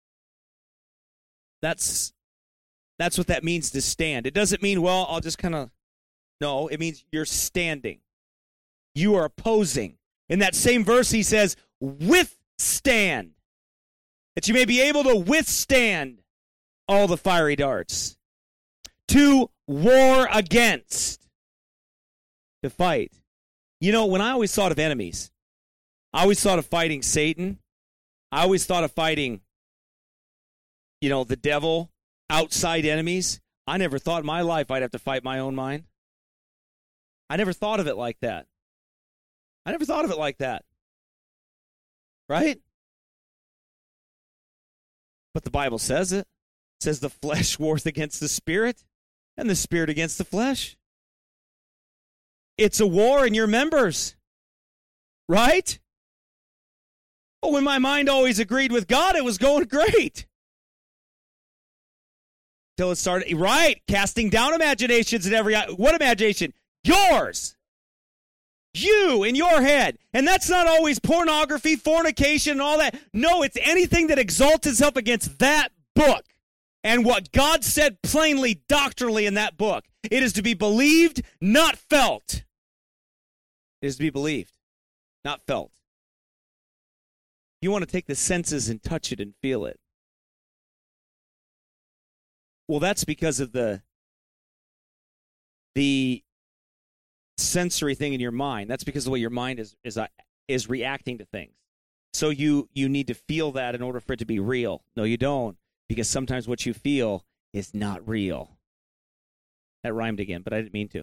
That's what that means, to stand. It doesn't mean, well, I'll just kind of, no, it means you're standing. You are opposing. In that same verse, he says, withstand. That you may be able to withstand all the fiery darts. To war against. To fight. You know, when I always thought of enemies, I always thought of fighting Satan. I always thought of fighting, the devil, outside enemies. I never thought in my life I'd have to fight my own mind. I never thought of it like that. Right? But the Bible says it. It says the flesh warreth against the spirit, and the spirit against the flesh. It's a war in your members. Right? But when my mind always agreed with God, it was going great. Till it started, right, casting down imaginations and what imagination? Yours. You in your head. And that's not always pornography, fornication, and all that. No, it's anything that exalts itself against that book. And what God said plainly, doctrinally in that book. It is to be believed, not felt. It is to be believed, not felt. You want to take the senses and touch it and feel it. Well, that's because of the sensory thing in your mind. That's because of the way your mind is reacting to things. So you need to feel that in order for it to be real. No, you don't, because sometimes what you feel is not real. That rhymed again, but I didn't mean to.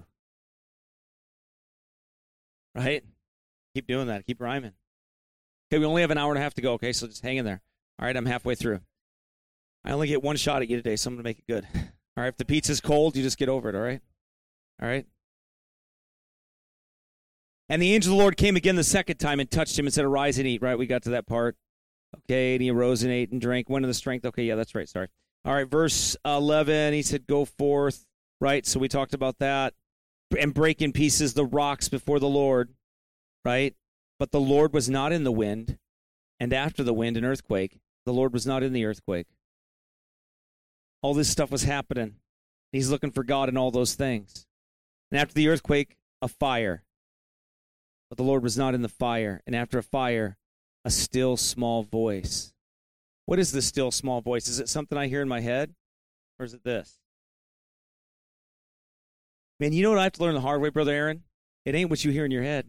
Right? Keep doing that. Keep rhyming. Okay, we only have an hour and a half to go, okay? So just hang in there. All right, I'm halfway through. I only get one shot at you today, so I'm going to make it good. All right, if the pizza's cold, you just get over it, all right? All right? And the angel of the Lord came again the second time and touched him and said, arise and eat, right? We got to that part. Okay, and he arose and ate and drank. Went in the strength. Okay, yeah, that's right, sorry. All right, verse 11, he said, go forth, right? So we talked about that. And break in pieces the rocks before the Lord, right? But the Lord was not in the wind, and after the wind, an earthquake. The Lord was not in the earthquake. All this stuff was happening. He's looking for God in all those things. And after the earthquake, a fire. But the Lord was not in the fire. And after a fire, a still small voice. What is the still small voice? Is it something I hear in my head? Or is it this? Man, you know what I have to learn the hard way, Brother Aaron? It ain't what you hear in your head.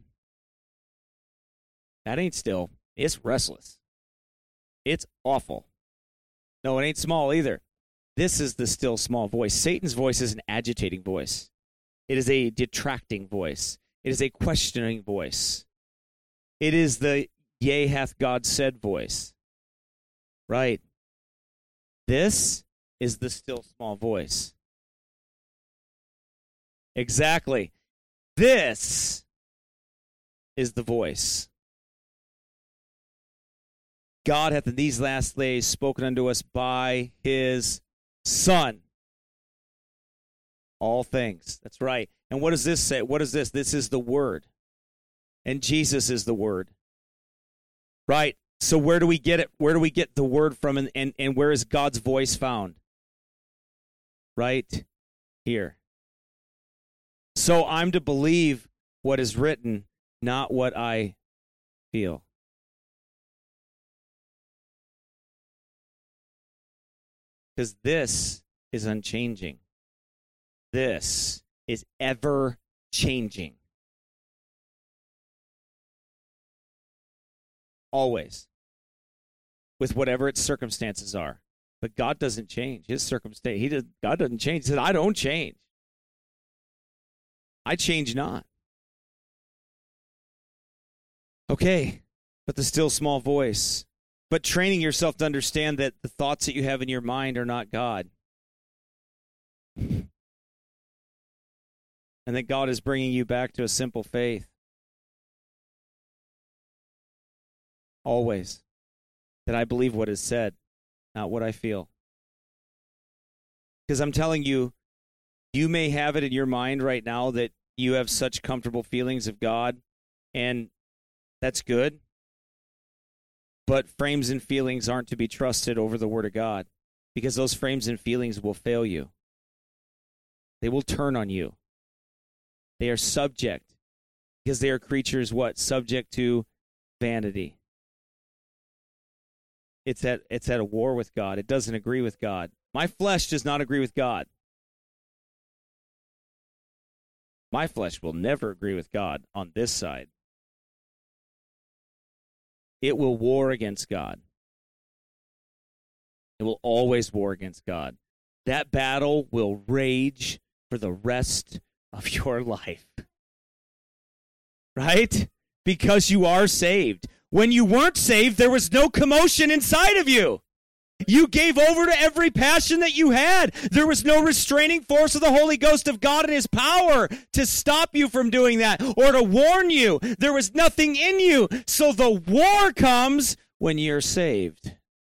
That ain't still. It's restless. It's awful. No, it ain't small either. This is the still small voice. Satan's voice is an agitating voice. It is a detracting voice. It is a questioning voice. It is the yea hath God said voice. Right. This is the still small voice. Exactly. This is the voice. God hath in these last days spoken unto us by his Son. All things. That's right. And what does this say? What is this? This is the Word. And Jesus is the Word. Right. So where do we get it? Where do we get the Word from? And where is God's voice found? Right here. So I'm to believe what is written, not what I feel. Because this is unchanging. This is ever changing. always, with whatever its circumstances are. But God doesn't change his circumstance. God doesn't change. He said, I don't change. I change not. Okay, but the still small voice. But training yourself to understand that the thoughts that you have in your mind are not God. And that God is bringing you back to a simple faith. Always. That I believe what is said, not what I feel. Because I'm telling you, you may have it in your mind right now that you have such comfortable feelings of God, and that's good. But frames and feelings aren't to be trusted over the Word of God, because those frames and feelings will fail you. They will turn on you. They are subject, because they are creatures, what? Subject to vanity. It's at a war with God. It doesn't agree with God. My flesh does not agree with God. My flesh will never agree with God on this side. It will war against God. It will always war against God. That battle will rage for the rest of your life. Right? Because you are saved. When you weren't saved, there was no commotion inside of you. You gave over to every passion that you had. There was no restraining force of the Holy Ghost of God and His power to stop you from doing that or to warn you. There was nothing in you. So the war comes when you're saved.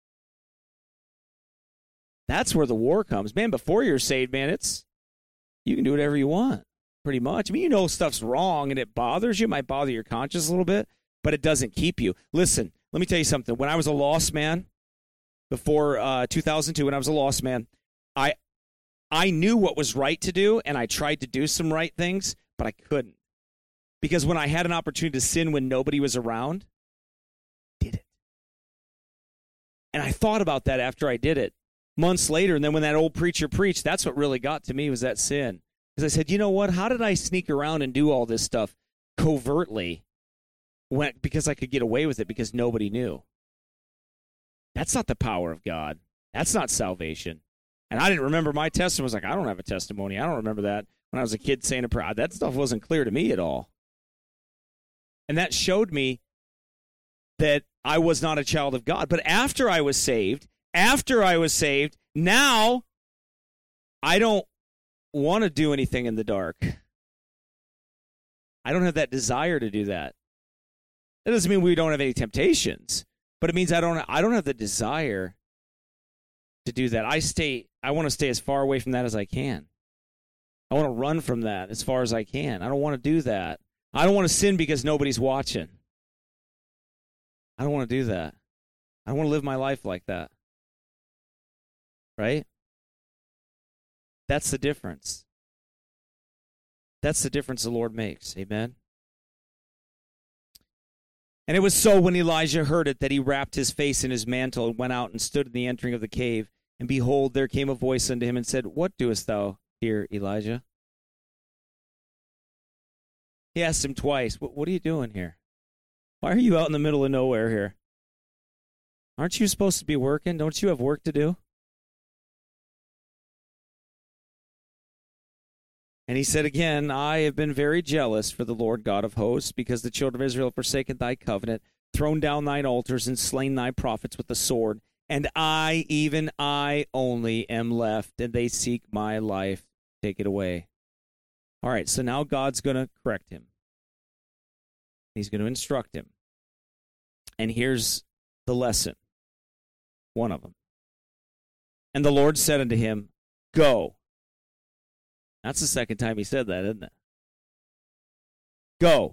That's where the war comes. Man, before you're saved, man, you can do whatever you want, pretty much. I mean, you know stuff's wrong and it bothers you. It might bother your conscience a little bit, but it doesn't keep you. Listen, let me tell you something. When I was a lost man, before 2002, when I was a lost man, I knew what was right to do, and I tried to do some right things, but I couldn't. Because when I had an opportunity to sin when nobody was around, I did it. And I thought about that after I did it, months later, and then when that old preacher preached, that's what really got to me was that sin. Because I said, you know what, how did I sneak around and do all this stuff covertly because I could get away with it because nobody knew? That's not the power of God. That's not salvation. And I didn't remember my testimony. I was like, I don't have a testimony. I don't remember that when I was a kid saying a prayer. That stuff wasn't clear to me at all. And that showed me that I was not a child of God. But after I was saved, now I don't want to do anything in the dark. I don't have that desire to do that. That doesn't mean we don't have any temptations. But it means I don't have the desire to do that. I want to stay as far away from that as I can. I want to run from that as far as I can. I don't want to do that. I don't want to sin because nobody's watching. I don't want to do that. I want to live my life like that. Right? That's the difference. That's the difference the Lord makes. Amen? And it was so when Elijah heard it that he wrapped his face in his mantle and went out and stood in the entering of the cave. And behold, there came a voice unto him and said, What doest thou here, Elijah? He asked him twice, What are you doing here? Why are you out in the middle of nowhere here? Aren't you supposed to be working? Don't you have work to do? And he said again, I have been very jealous for the Lord God of hosts, because the children of Israel have forsaken thy covenant, thrown down thine altars, and slain thy prophets with the sword. And I, even I only, am left, and they seek my life. Take it away. All right, so now God's going to correct him. He's going to instruct him. And here's the lesson, one of them. And the Lord said unto him, Go. That's the second time he said that, isn't it? Go.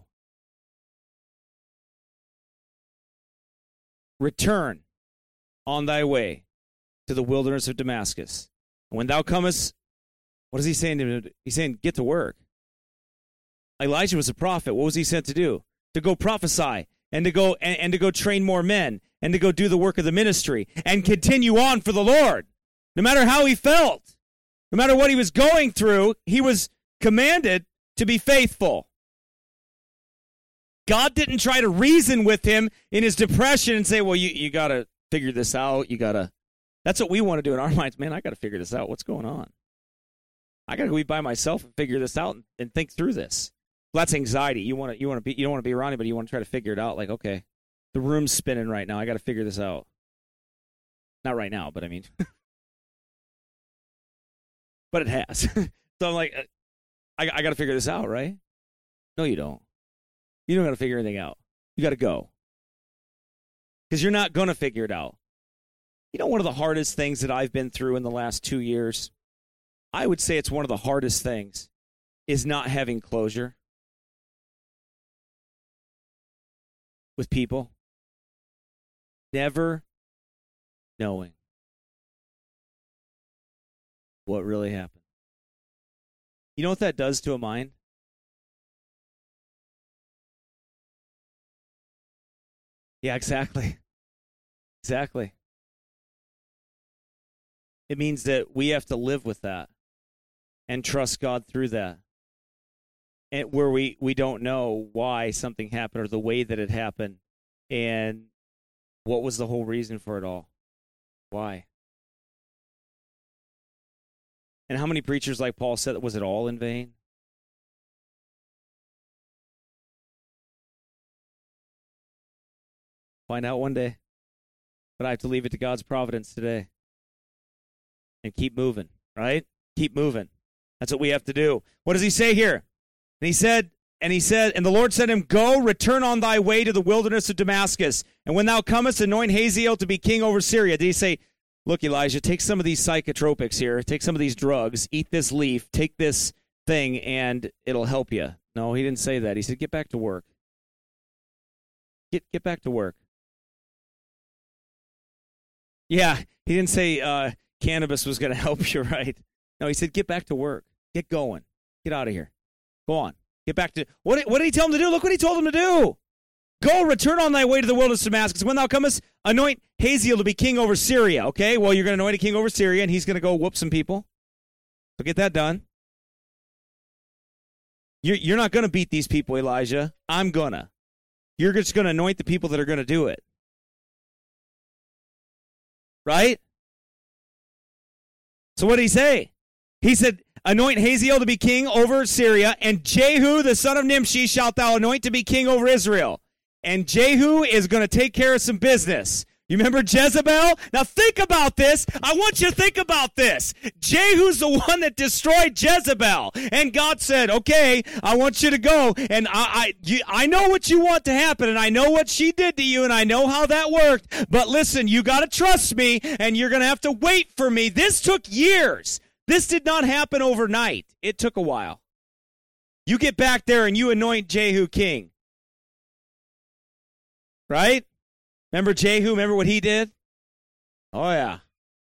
Return on thy way to the wilderness of Damascus. And when thou comest, what is he saying to him? He's saying, get to work. Elijah was a prophet. What was he sent to do? To go prophesy and to go and to go train more men and to go do the work of the ministry and continue on for the Lord. No matter how he felt. No matter what he was going through, he was commanded to be faithful. God didn't try to reason with him in his depression and say, well, you got to figure this out. That's what we want to do in our minds. Man, I got to figure this out. What's going on? I got to go by myself and figure this out and think through this. Well, that's anxiety. You don't want to be around anybody. You want to try to figure it out. Like, okay, the room's spinning right now. I got to figure this out. Not right now, but I mean, but it has. So I'm like, I got to figure this out, right? No, you don't. You don't got to figure anything out. You got to go. Because you're not going to figure it out. You know, one of the hardest things that I've been through in the last 2 years, I would say it's one of the hardest things, is not having closure with people. Never knowing what really happened. You know what that does to a mind? Yeah, exactly. Exactly. It means that we have to live with that and trust God through that. And where we don't know why something happened or the way that it happened and what was the whole reason for it all. Why? And how many preachers like Paul said, was it all in vain? Find out one day. But I have to leave it to God's providence today. And keep moving, right? Keep moving. That's what we have to do. What does he say here? And he said, and the Lord said to him, go, return on thy way to the wilderness of Damascus. And when thou comest, anoint Hazael to be king over Syria. Did he say, look, Elijah, take some of these psychotropics here, take some of these drugs, eat this leaf, take this thing, and it'll help you? No, he didn't say that. He said, get back to work. Get back to work. Yeah, he didn't say cannabis was going to help you, right? No, he said, get back to work. Get going. Get out of here. Go on. Get back to... What did he tell him to do? Look what he told him to do. Go, return on thy way to the wilderness of Damascus. When thou comest, anoint Hazael to be king over Syria. Okay, well, you're going to anoint a king over Syria, and he's going to go whoop some people. So get that done. You're not going to beat these people, Elijah. I'm going to. You're just going to anoint the people that are going to do it. Right? So what did he say? He said, anoint Hazael to be king over Syria, and Jehu, the son of Nimshi, shalt thou anoint to be king over Israel. And Jehu is going to take care of some business. You remember Jezebel? Now think about this. I want you to think about this. Jehu's the one that destroyed Jezebel. And God said, okay, I want you to go. And I know what you want to happen. And I know what she did to you. And I know how that worked. But listen, you got to trust me. And you're going to have to wait for me. This took years. This did not happen overnight. It took a while. You get back there and you anoint Jehu king. Right? Remember Jehu? Remember what he did? Oh, yeah.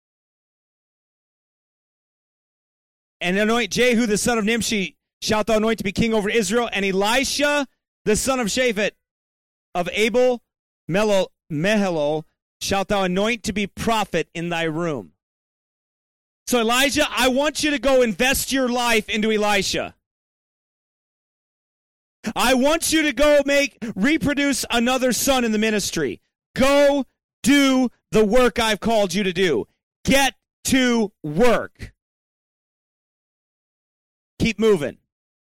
And anoint Jehu, the son of Nimshi, shalt thou anoint to be king over Israel. And Elisha, the son of Shaphat, of Abel Mehelah, shalt thou anoint to be prophet in thy room. So Elijah, I want you to go invest your life into Elisha. I want you to go reproduce another son in the ministry. Go do the work I've called you to do. Get to work. Keep moving.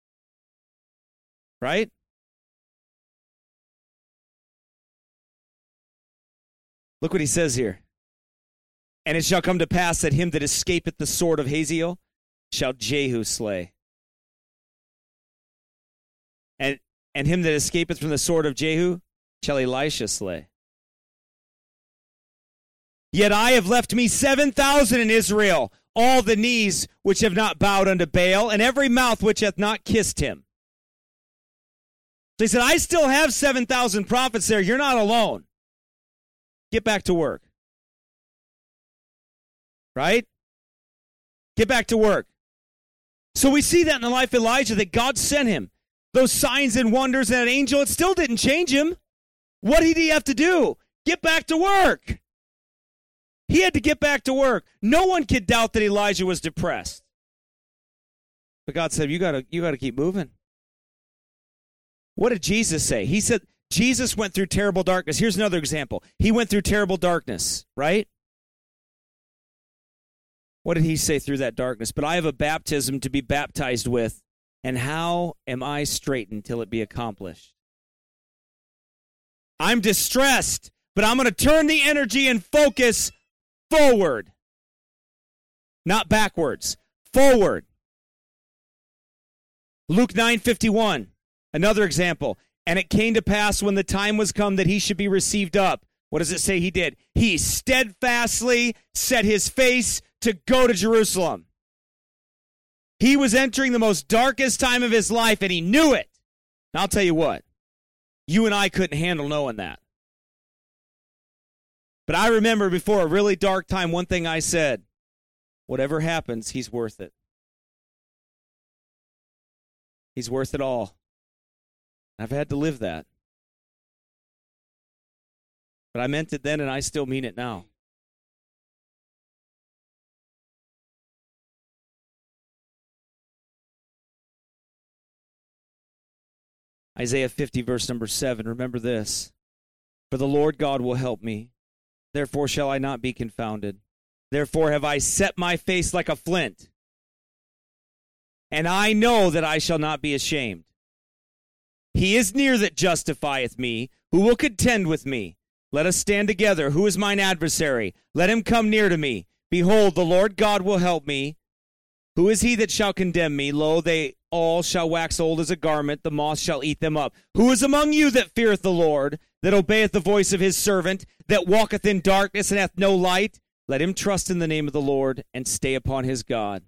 Right? Look what he says here. And it shall come to pass that him that escapeth the sword of Hazael shall Jehu slay. And him that escapeth from the sword of Jehu shall Elisha slay. Yet I have left me 7,000 in Israel, all the knees which have not bowed unto Baal, and every mouth which hath not kissed him. So he said, I still have 7,000 prophets there. You're not alone. Get back to work. Right? Get back to work. So we see that in the life of Elijah, that God sent him. Those signs and wonders and that angel, it still didn't change him. What did he have to do? Get back to work. He had to get back to work. No one could doubt that Elijah was depressed. But God said, you got to keep moving. What did Jesus say? He said Jesus went through terrible darkness. Here's another example. He went through terrible darkness, right? What did he say through that darkness? But I have a baptism to be baptized with, and how am I straitened till it be accomplished? I'm distressed, but I'm going to turn the energy and focus forward. Not backwards, forward. Luke 9:51, another example. And it came to pass when the time was come that he should be received up. What does it say he did? He steadfastly set his face to go to Jerusalem. He was entering the most darkest time of his life, and he knew it. And I'll tell you what, you and I couldn't handle knowing that. But I remember before a really dark time, one thing I said, whatever happens, he's worth it. He's worth it all. I've had to live that. But I meant it then, and I still mean it now. Isaiah 50, verse number 7. Remember this. For the Lord God will help me. Therefore shall I not be confounded. Therefore have I set my face like a flint. And I know that I shall not be ashamed. He is near that justifieth me. Who will contend with me? Let us stand together. Who is mine adversary? Let him come near to me. Behold, the Lord God will help me. Who is he that shall condemn me? Lo, they all shall wax old as a garment. The moth shall eat them up. Who is among you that feareth the Lord, that obeyeth the voice of his servant, that walketh in darkness and hath no light? Let him trust in the name of the Lord and stay upon his God.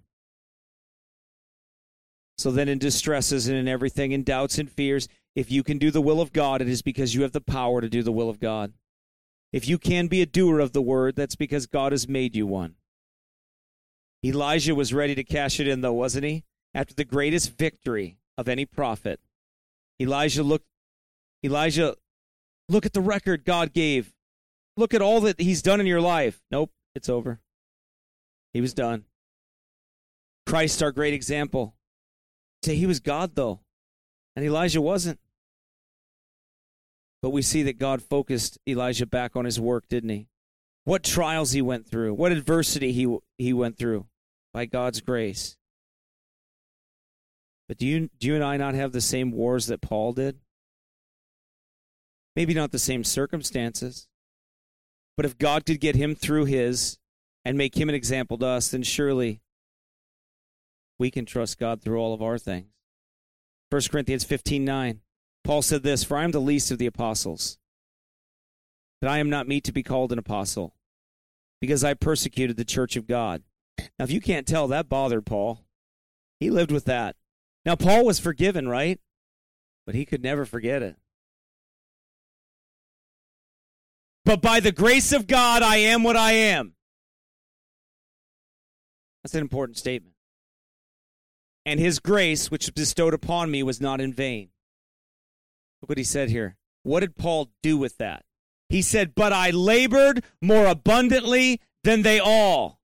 So then in distresses and in everything, in doubts and fears, if you can do the will of God, it is because you have the power to do the will of God. If you can be a doer of the word, that's because God has made you one. Elijah was ready to cash it in, though, wasn't he? After the greatest victory of any prophet. Elijah, look at the record God gave. Look at all that he's done in your life. Nope, it's over. He was done. Christ, our great example. Say he was God, though, and Elijah wasn't. But we see that God focused Elijah back on his work, didn't he? What trials he went through, what adversity he went through by God's grace. But do you and I not have the same wars that Paul did? Maybe not the same circumstances, but if God could get him through his and make him an example to us, then surely we can trust God through all of our things. 1 Corinthians 15:9. Paul said this, for I am the least of the apostles, that I am not meet to be called an apostle, because I persecuted the church of God. Now, if you can't tell, that bothered Paul. He lived with that. Now, Paul was forgiven, right? But he could never forget it. But by the grace of God, I am what I am. That's an important statement. And his grace, which was bestowed upon me, was not in vain. Look what he said here. What did Paul do with that? He said, but I labored more abundantly than they all.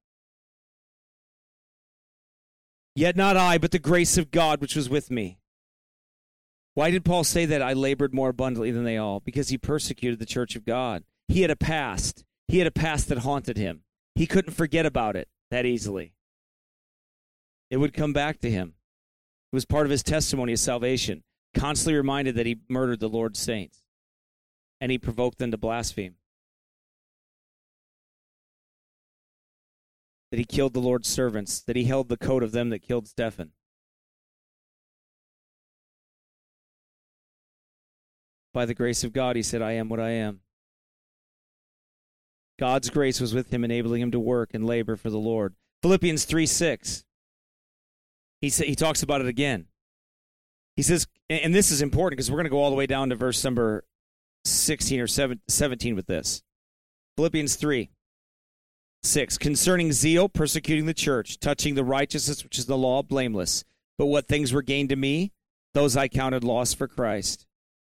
Yet not I, but the grace of God which was with me. Why did Paul say that I labored more abundantly than they all? Because he persecuted the church of God. He had a past. He had a past that haunted him. He couldn't forget about it that easily. It would come back to him. It was part of his testimony of salvation. Constantly reminded that he murdered the Lord's saints. And he provoked them to blaspheme. That he killed the Lord's servants. That he held the coat of them that killed Stephen. By the grace of God, he said, I am what I am. God's grace was with him, enabling him to work and labor for the Lord. Philippians 3:6. He talks about it again. He says, and this is important because we're going to go all the way down to verse number 16 or 17 with this. Philippians 3:6. Concerning zeal, persecuting the church, touching the righteousness which is the law, blameless. But what things were gained to me, those I counted loss for Christ.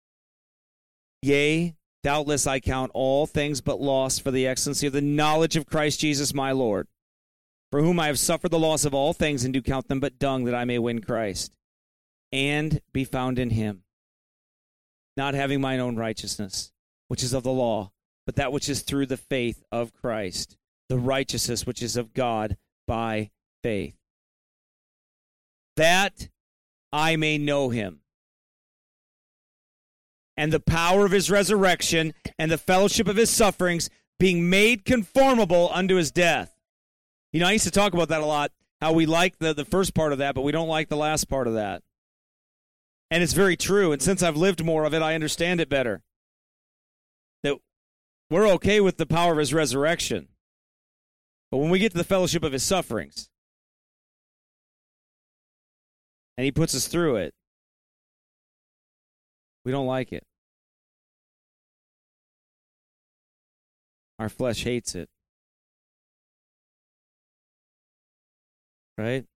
Yea, doubtless I count all things but loss for the excellency of the knowledge of Christ Jesus my Lord, for whom I have suffered the loss of all things, and do count them but dung, that I may win Christ, and be found in him, not having mine own righteousness, which is of the law, but that which is through the faith of Christ, the righteousness which is of God by faith, that I may know him, and the power of his resurrection, and the fellowship of his sufferings, being made conformable unto his death. You know, I used to talk about that a lot, how we like the first part of that, but we don't like the last part of that. And it's very true, and since I've lived more of it, I understand it better. That we're okay with the power of his resurrection, but when we get to the fellowship of his sufferings, and he puts us through it, we don't like it. Our flesh hates it. Right?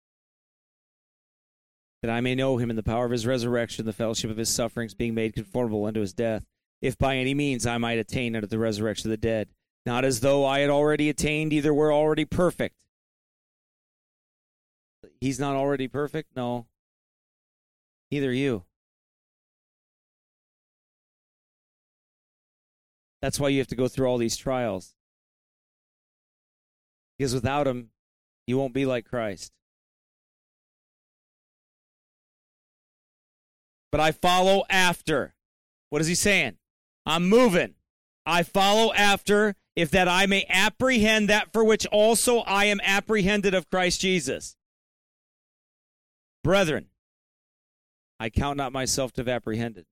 That I may know him in the power of his resurrection, the fellowship of his sufferings, being made conformable unto his death, if by any means I might attain unto the resurrection of the dead. Not as though I had already attained, either were already perfect. He's not already perfect? No. Neither you. That's why you have to go through all these trials. Because without him, you won't be like Christ. But I follow after. What is he saying? I'm moving. I follow after, if that I may apprehend that for which also I am apprehended of Christ Jesus. Brethren, I count not myself to have apprehended.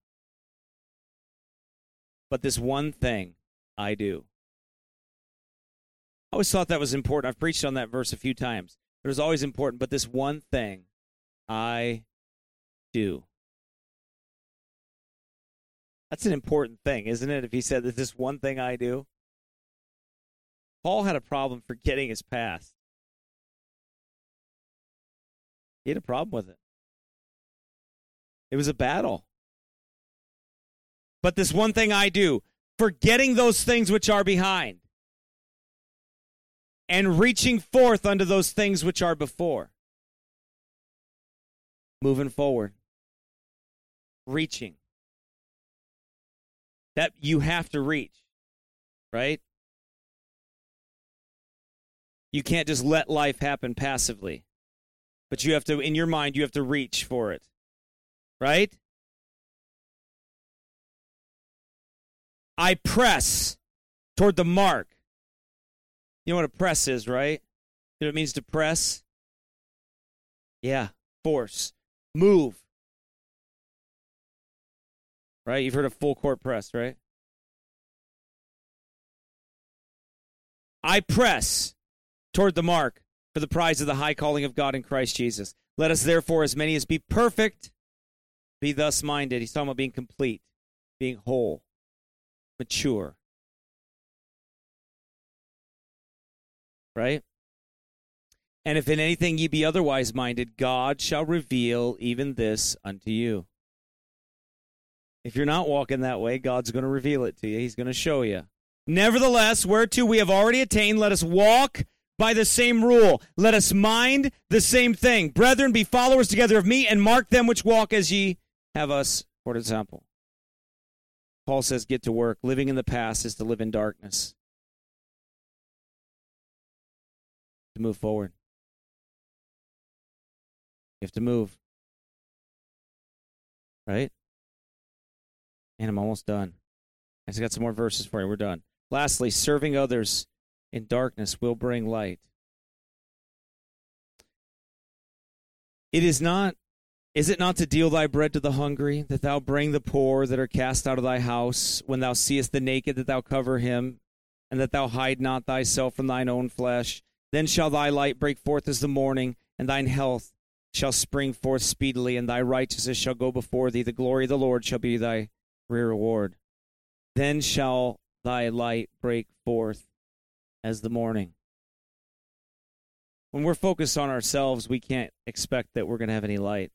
But this one thing I do. I always thought that was important. I've preached on that verse a few times. It was always important, but this one thing I do. That's an important thing, isn't it? If he said that this one thing I do. Paul had a problem forgetting his past. He had a problem with it. It was a battle. But this one thing I do, forgetting those things which are behind, and reaching forth unto those things which are before. Moving forward. Reaching. That you have to reach, right? You can't just let life happen passively. But you have to, in your mind, you have to reach for it, right? I press toward the mark. You know what a press is, right? You know what it means to press? Yeah, force. Move. Right? You've heard of full court press, right? I press toward the mark for the prize of the high calling of God in Christ Jesus. Let us therefore, as many as be perfect, be thus minded. He's talking about being complete, being whole, mature. Right? And if in anything ye be otherwise minded, God shall reveal even this unto you. If you're not walking that way, God's going to reveal it to you. He's going to show you. Nevertheless, whereto we have already attained, let us walk by the same rule. Let us mind the same thing. Brethren, be followers together of me, and mark them which walk as ye have us for example. Paul says, get to work. Living in the past is to live in darkness. To move forward. You have to move. Right? And I'm almost done. I just got some more verses for you. We're done. Lastly, serving others in darkness will bring light. Is it not to deal thy bread to the hungry, that thou bring the poor that are cast out of thy house, when thou seest the naked, that thou cover him, and that thou hide not thyself from thine own flesh? Then shall thy light break forth as the morning, and thine health shall spring forth speedily, and thy righteousness shall go before thee. The glory of the Lord shall be thy reward. Then shall thy light break forth as the morning. When we're focused on ourselves, we can't expect that we're going to have any light,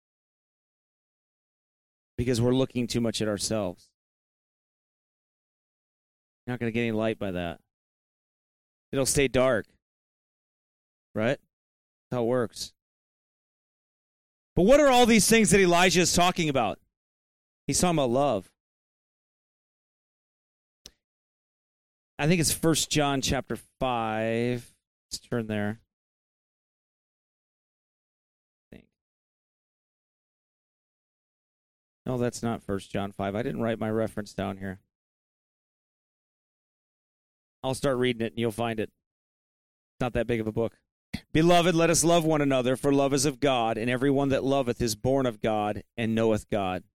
because we're looking too much at ourselves. You're not going to get any light by that. It'll stay dark. Right? That's how it works. But what are all these things that Elijah is talking about? He's talking about love. I think it's 1 John chapter 5. Let's turn there. I think. No, that's not 1 John 5. I didn't write my reference down here. I'll start reading it and you'll find it. It's not that big of a book. Beloved, let us love one another, for love is of God, and everyone that loveth is born of God and knoweth God.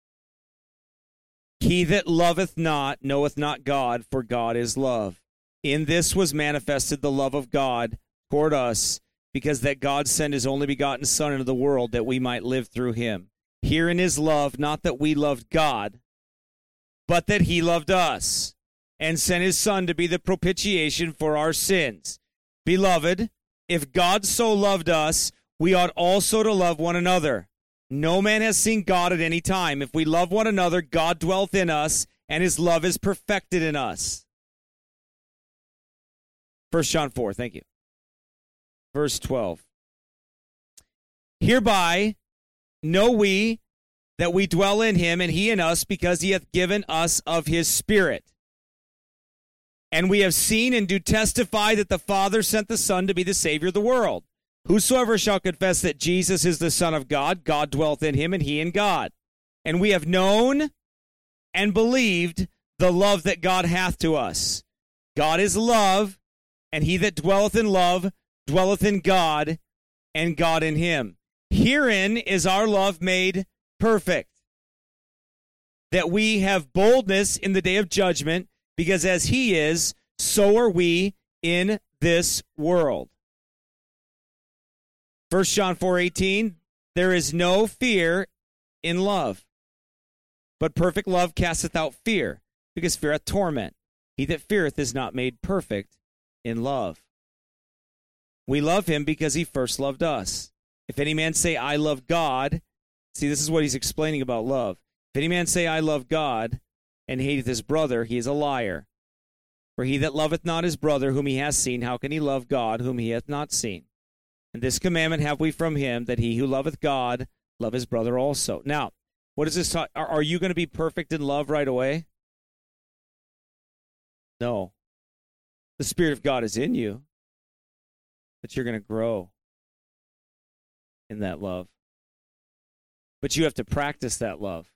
He that loveth not knoweth not God, for God is love. In this was manifested the love of God toward us, because that God sent his only begotten Son into the world, that we might live through him. Herein is love, not that we loved God, but that he loved us, and sent his Son to be the propitiation for our sins. Beloved, if God so loved us, we ought also to love one another. No man has seen God at any time. If we love one another, God dwelleth in us, and his love is perfected in us. 1 John 4, thank you. Verse 12. Hereby know we that we dwell in him, and he in us, because he hath given us of his Spirit. And we have seen and do testify that the Father sent the Son to be the Savior of the world. Whosoever shall confess that Jesus is the Son of God, God dwelleth in him, and he in God. And we have known and believed the love that God hath to us. God is love, and he that dwelleth in love dwelleth in God, and God in him. Herein is our love made perfect, that we have boldness in the day of judgment, because as he is, so are we in this world. 1 John 4:18, there is no fear in love, but perfect love casteth out fear, because fear hath torment. He that feareth is not made perfect in love. We love him because he first loved us. If any man say, I love God, see, this is what he's explaining about love. If any man say, I love God, and hateth his brother, he is a liar. For he that loveth not his brother whom he has seen, how can he love God whom he hath not seen? And this commandment have we from him, that he who loveth God love his brother also. Now, what is this talk? Are you going to be perfect in love right away? No. The Spirit of God is in you, but you're going to grow in that love. But you have to practice that love.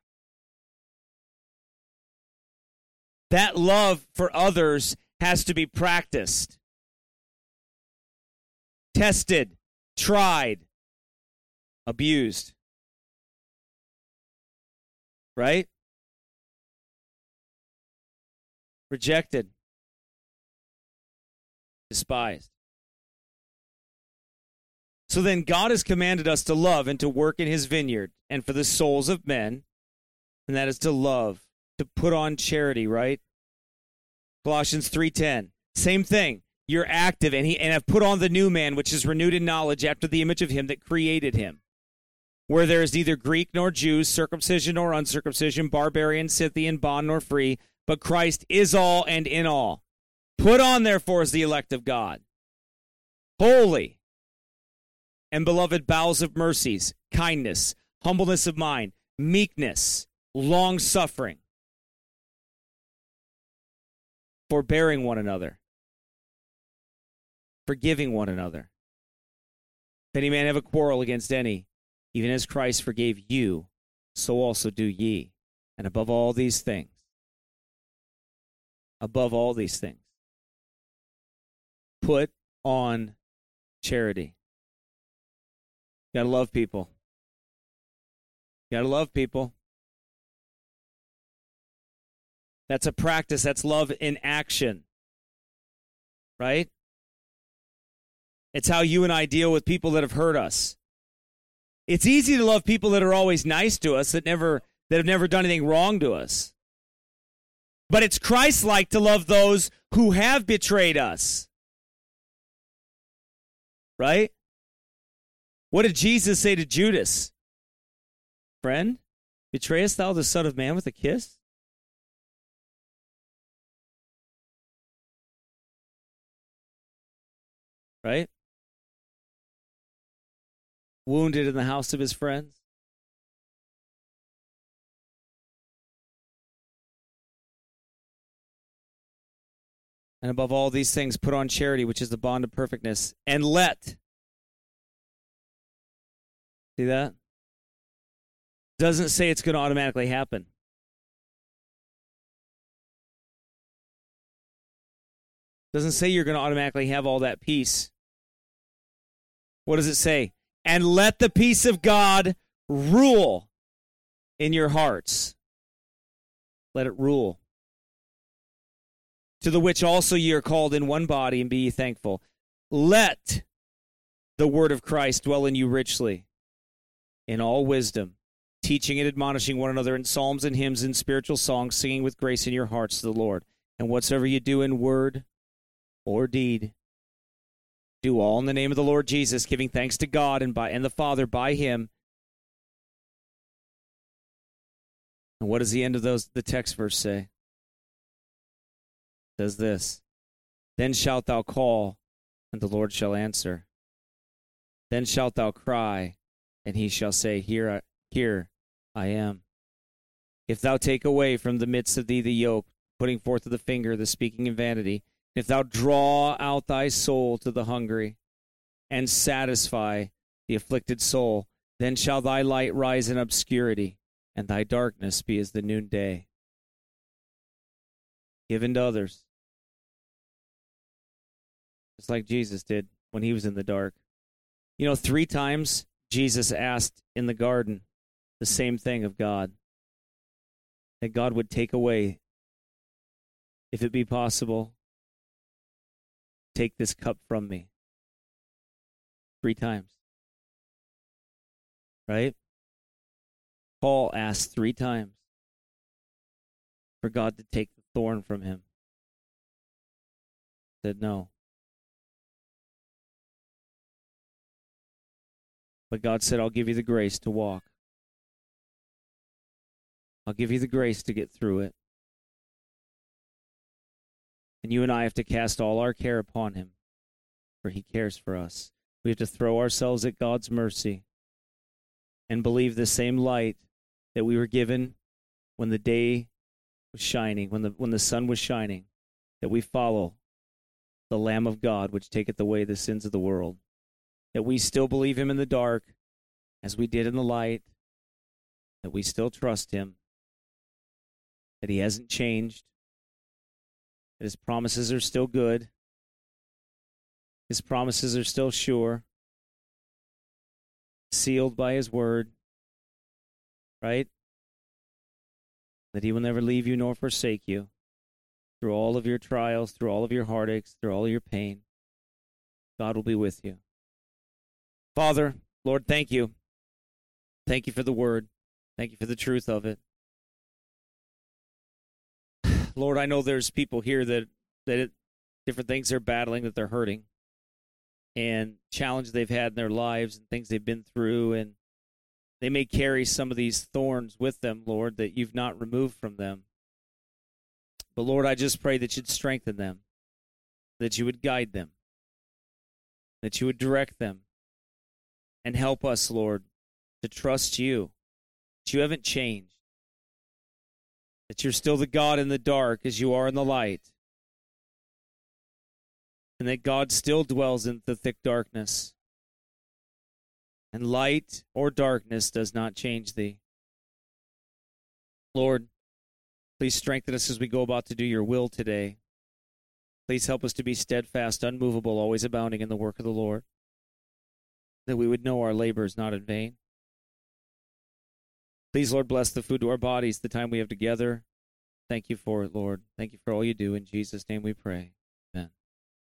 That love for others has to be practiced, tested, tried, abused. Right? Rejected, despised. So then God has commanded us to love and to work in his vineyard and for the souls of men, and that is to love, to put on charity, right? Colossians 3:10. Same thing. You're active, and have put on the new man, which is renewed in knowledge after the image of him that created him, where there is neither Greek nor Jew, circumcision nor uncircumcision, barbarian, Scythian, bond nor free, but Christ is all and in all. Put on, therefore, as the elect of God, holy and beloved, bowels of mercies, kindness, humbleness of mind, meekness, long-suffering, forbearing one another, forgiving one another. If any man have a quarrel against any, even as Christ forgave you, so also do ye. And above all these things, put on charity. You got to love people. You got to love people. That's a practice. That's love in action. Right? It's how you and I deal with people that have hurt us. It's easy to love people that are always nice to us, that have never done anything wrong to us. But it's Christ-like to love those who have betrayed us. Right? What did Jesus say to Judas? Friend, betrayest thou the Son of Man with a kiss? Right? Wounded in the house of his friends. And above all these things, put on charity, which is the bond of perfectness. And let. See that? Doesn't say it's going to automatically happen. Doesn't say you're going to automatically have all that peace. What does it say? And let the peace of God rule in your hearts. Let it rule. To the which also ye are called in one body, and be ye thankful. Let the word of Christ dwell in you richly, in all wisdom, teaching and admonishing one another in psalms and hymns and spiritual songs, singing with grace in your hearts to the Lord. And whatsoever you do in word or deed, do all in the name of the Lord Jesus, giving thanks to God and the Father by him. And what does the end of the text verse say? It says this, then shalt thou call, and the Lord shall answer. Then shalt thou cry, and he shall say, Here I am. If thou take away from the midst of thee the yoke, putting forth of the finger the speaking in vanity, if thou draw out thy soul to the hungry, and satisfy the afflicted soul, then shall thy light rise in obscurity, and thy darkness be as the noonday. Given to others, just like Jesus did when he was in the dark. 3 times Jesus asked in the garden the same thing of God, that God would take away, if it be possible, take this cup from me. 3 times. Right? Paul asked 3 times for God to take the thorn from him. Said no. But God said, I'll give you the grace to walk. I'll give you the grace to get through it. And you and I have to cast all our care upon him, for he cares for us. We have to throw ourselves at God's mercy and believe the same light that we were given when the day was shining, when the sun was shining, that we follow the Lamb of God, which taketh away the sins of the world. That we still believe him in the dark, as we did in the light, that we still trust him, that he hasn't changed, that his promises are still good, his promises are still sure, sealed by his word, right? That he will never leave you nor forsake you through all of your trials, through all of your heartaches, through all of your pain. God will be with you. Father, Lord, thank you. Thank you for the word. Thank you for the truth of it. Lord, I know there's people here that different things they're battling, that they're hurting, and challenges they've had in their lives and things they've been through, and they may carry some of these thorns with them, Lord, that you've not removed from them. But Lord, I just pray that you'd strengthen them, that you would guide them, that you would direct them, and help us, Lord, to trust you, that you haven't changed, that you're still the God in the dark as you are in the light, and that God still dwells in the thick darkness, and light or darkness does not change thee. Lord, please strengthen us as we go about to do your will today. Please help us to be steadfast, unmovable, always abounding in the work of the Lord, that we would know our labor is not in vain. Please, Lord, bless the food to our bodies, the time we have together. Thank you for it, Lord. Thank you for all you do. In Jesus' name we pray.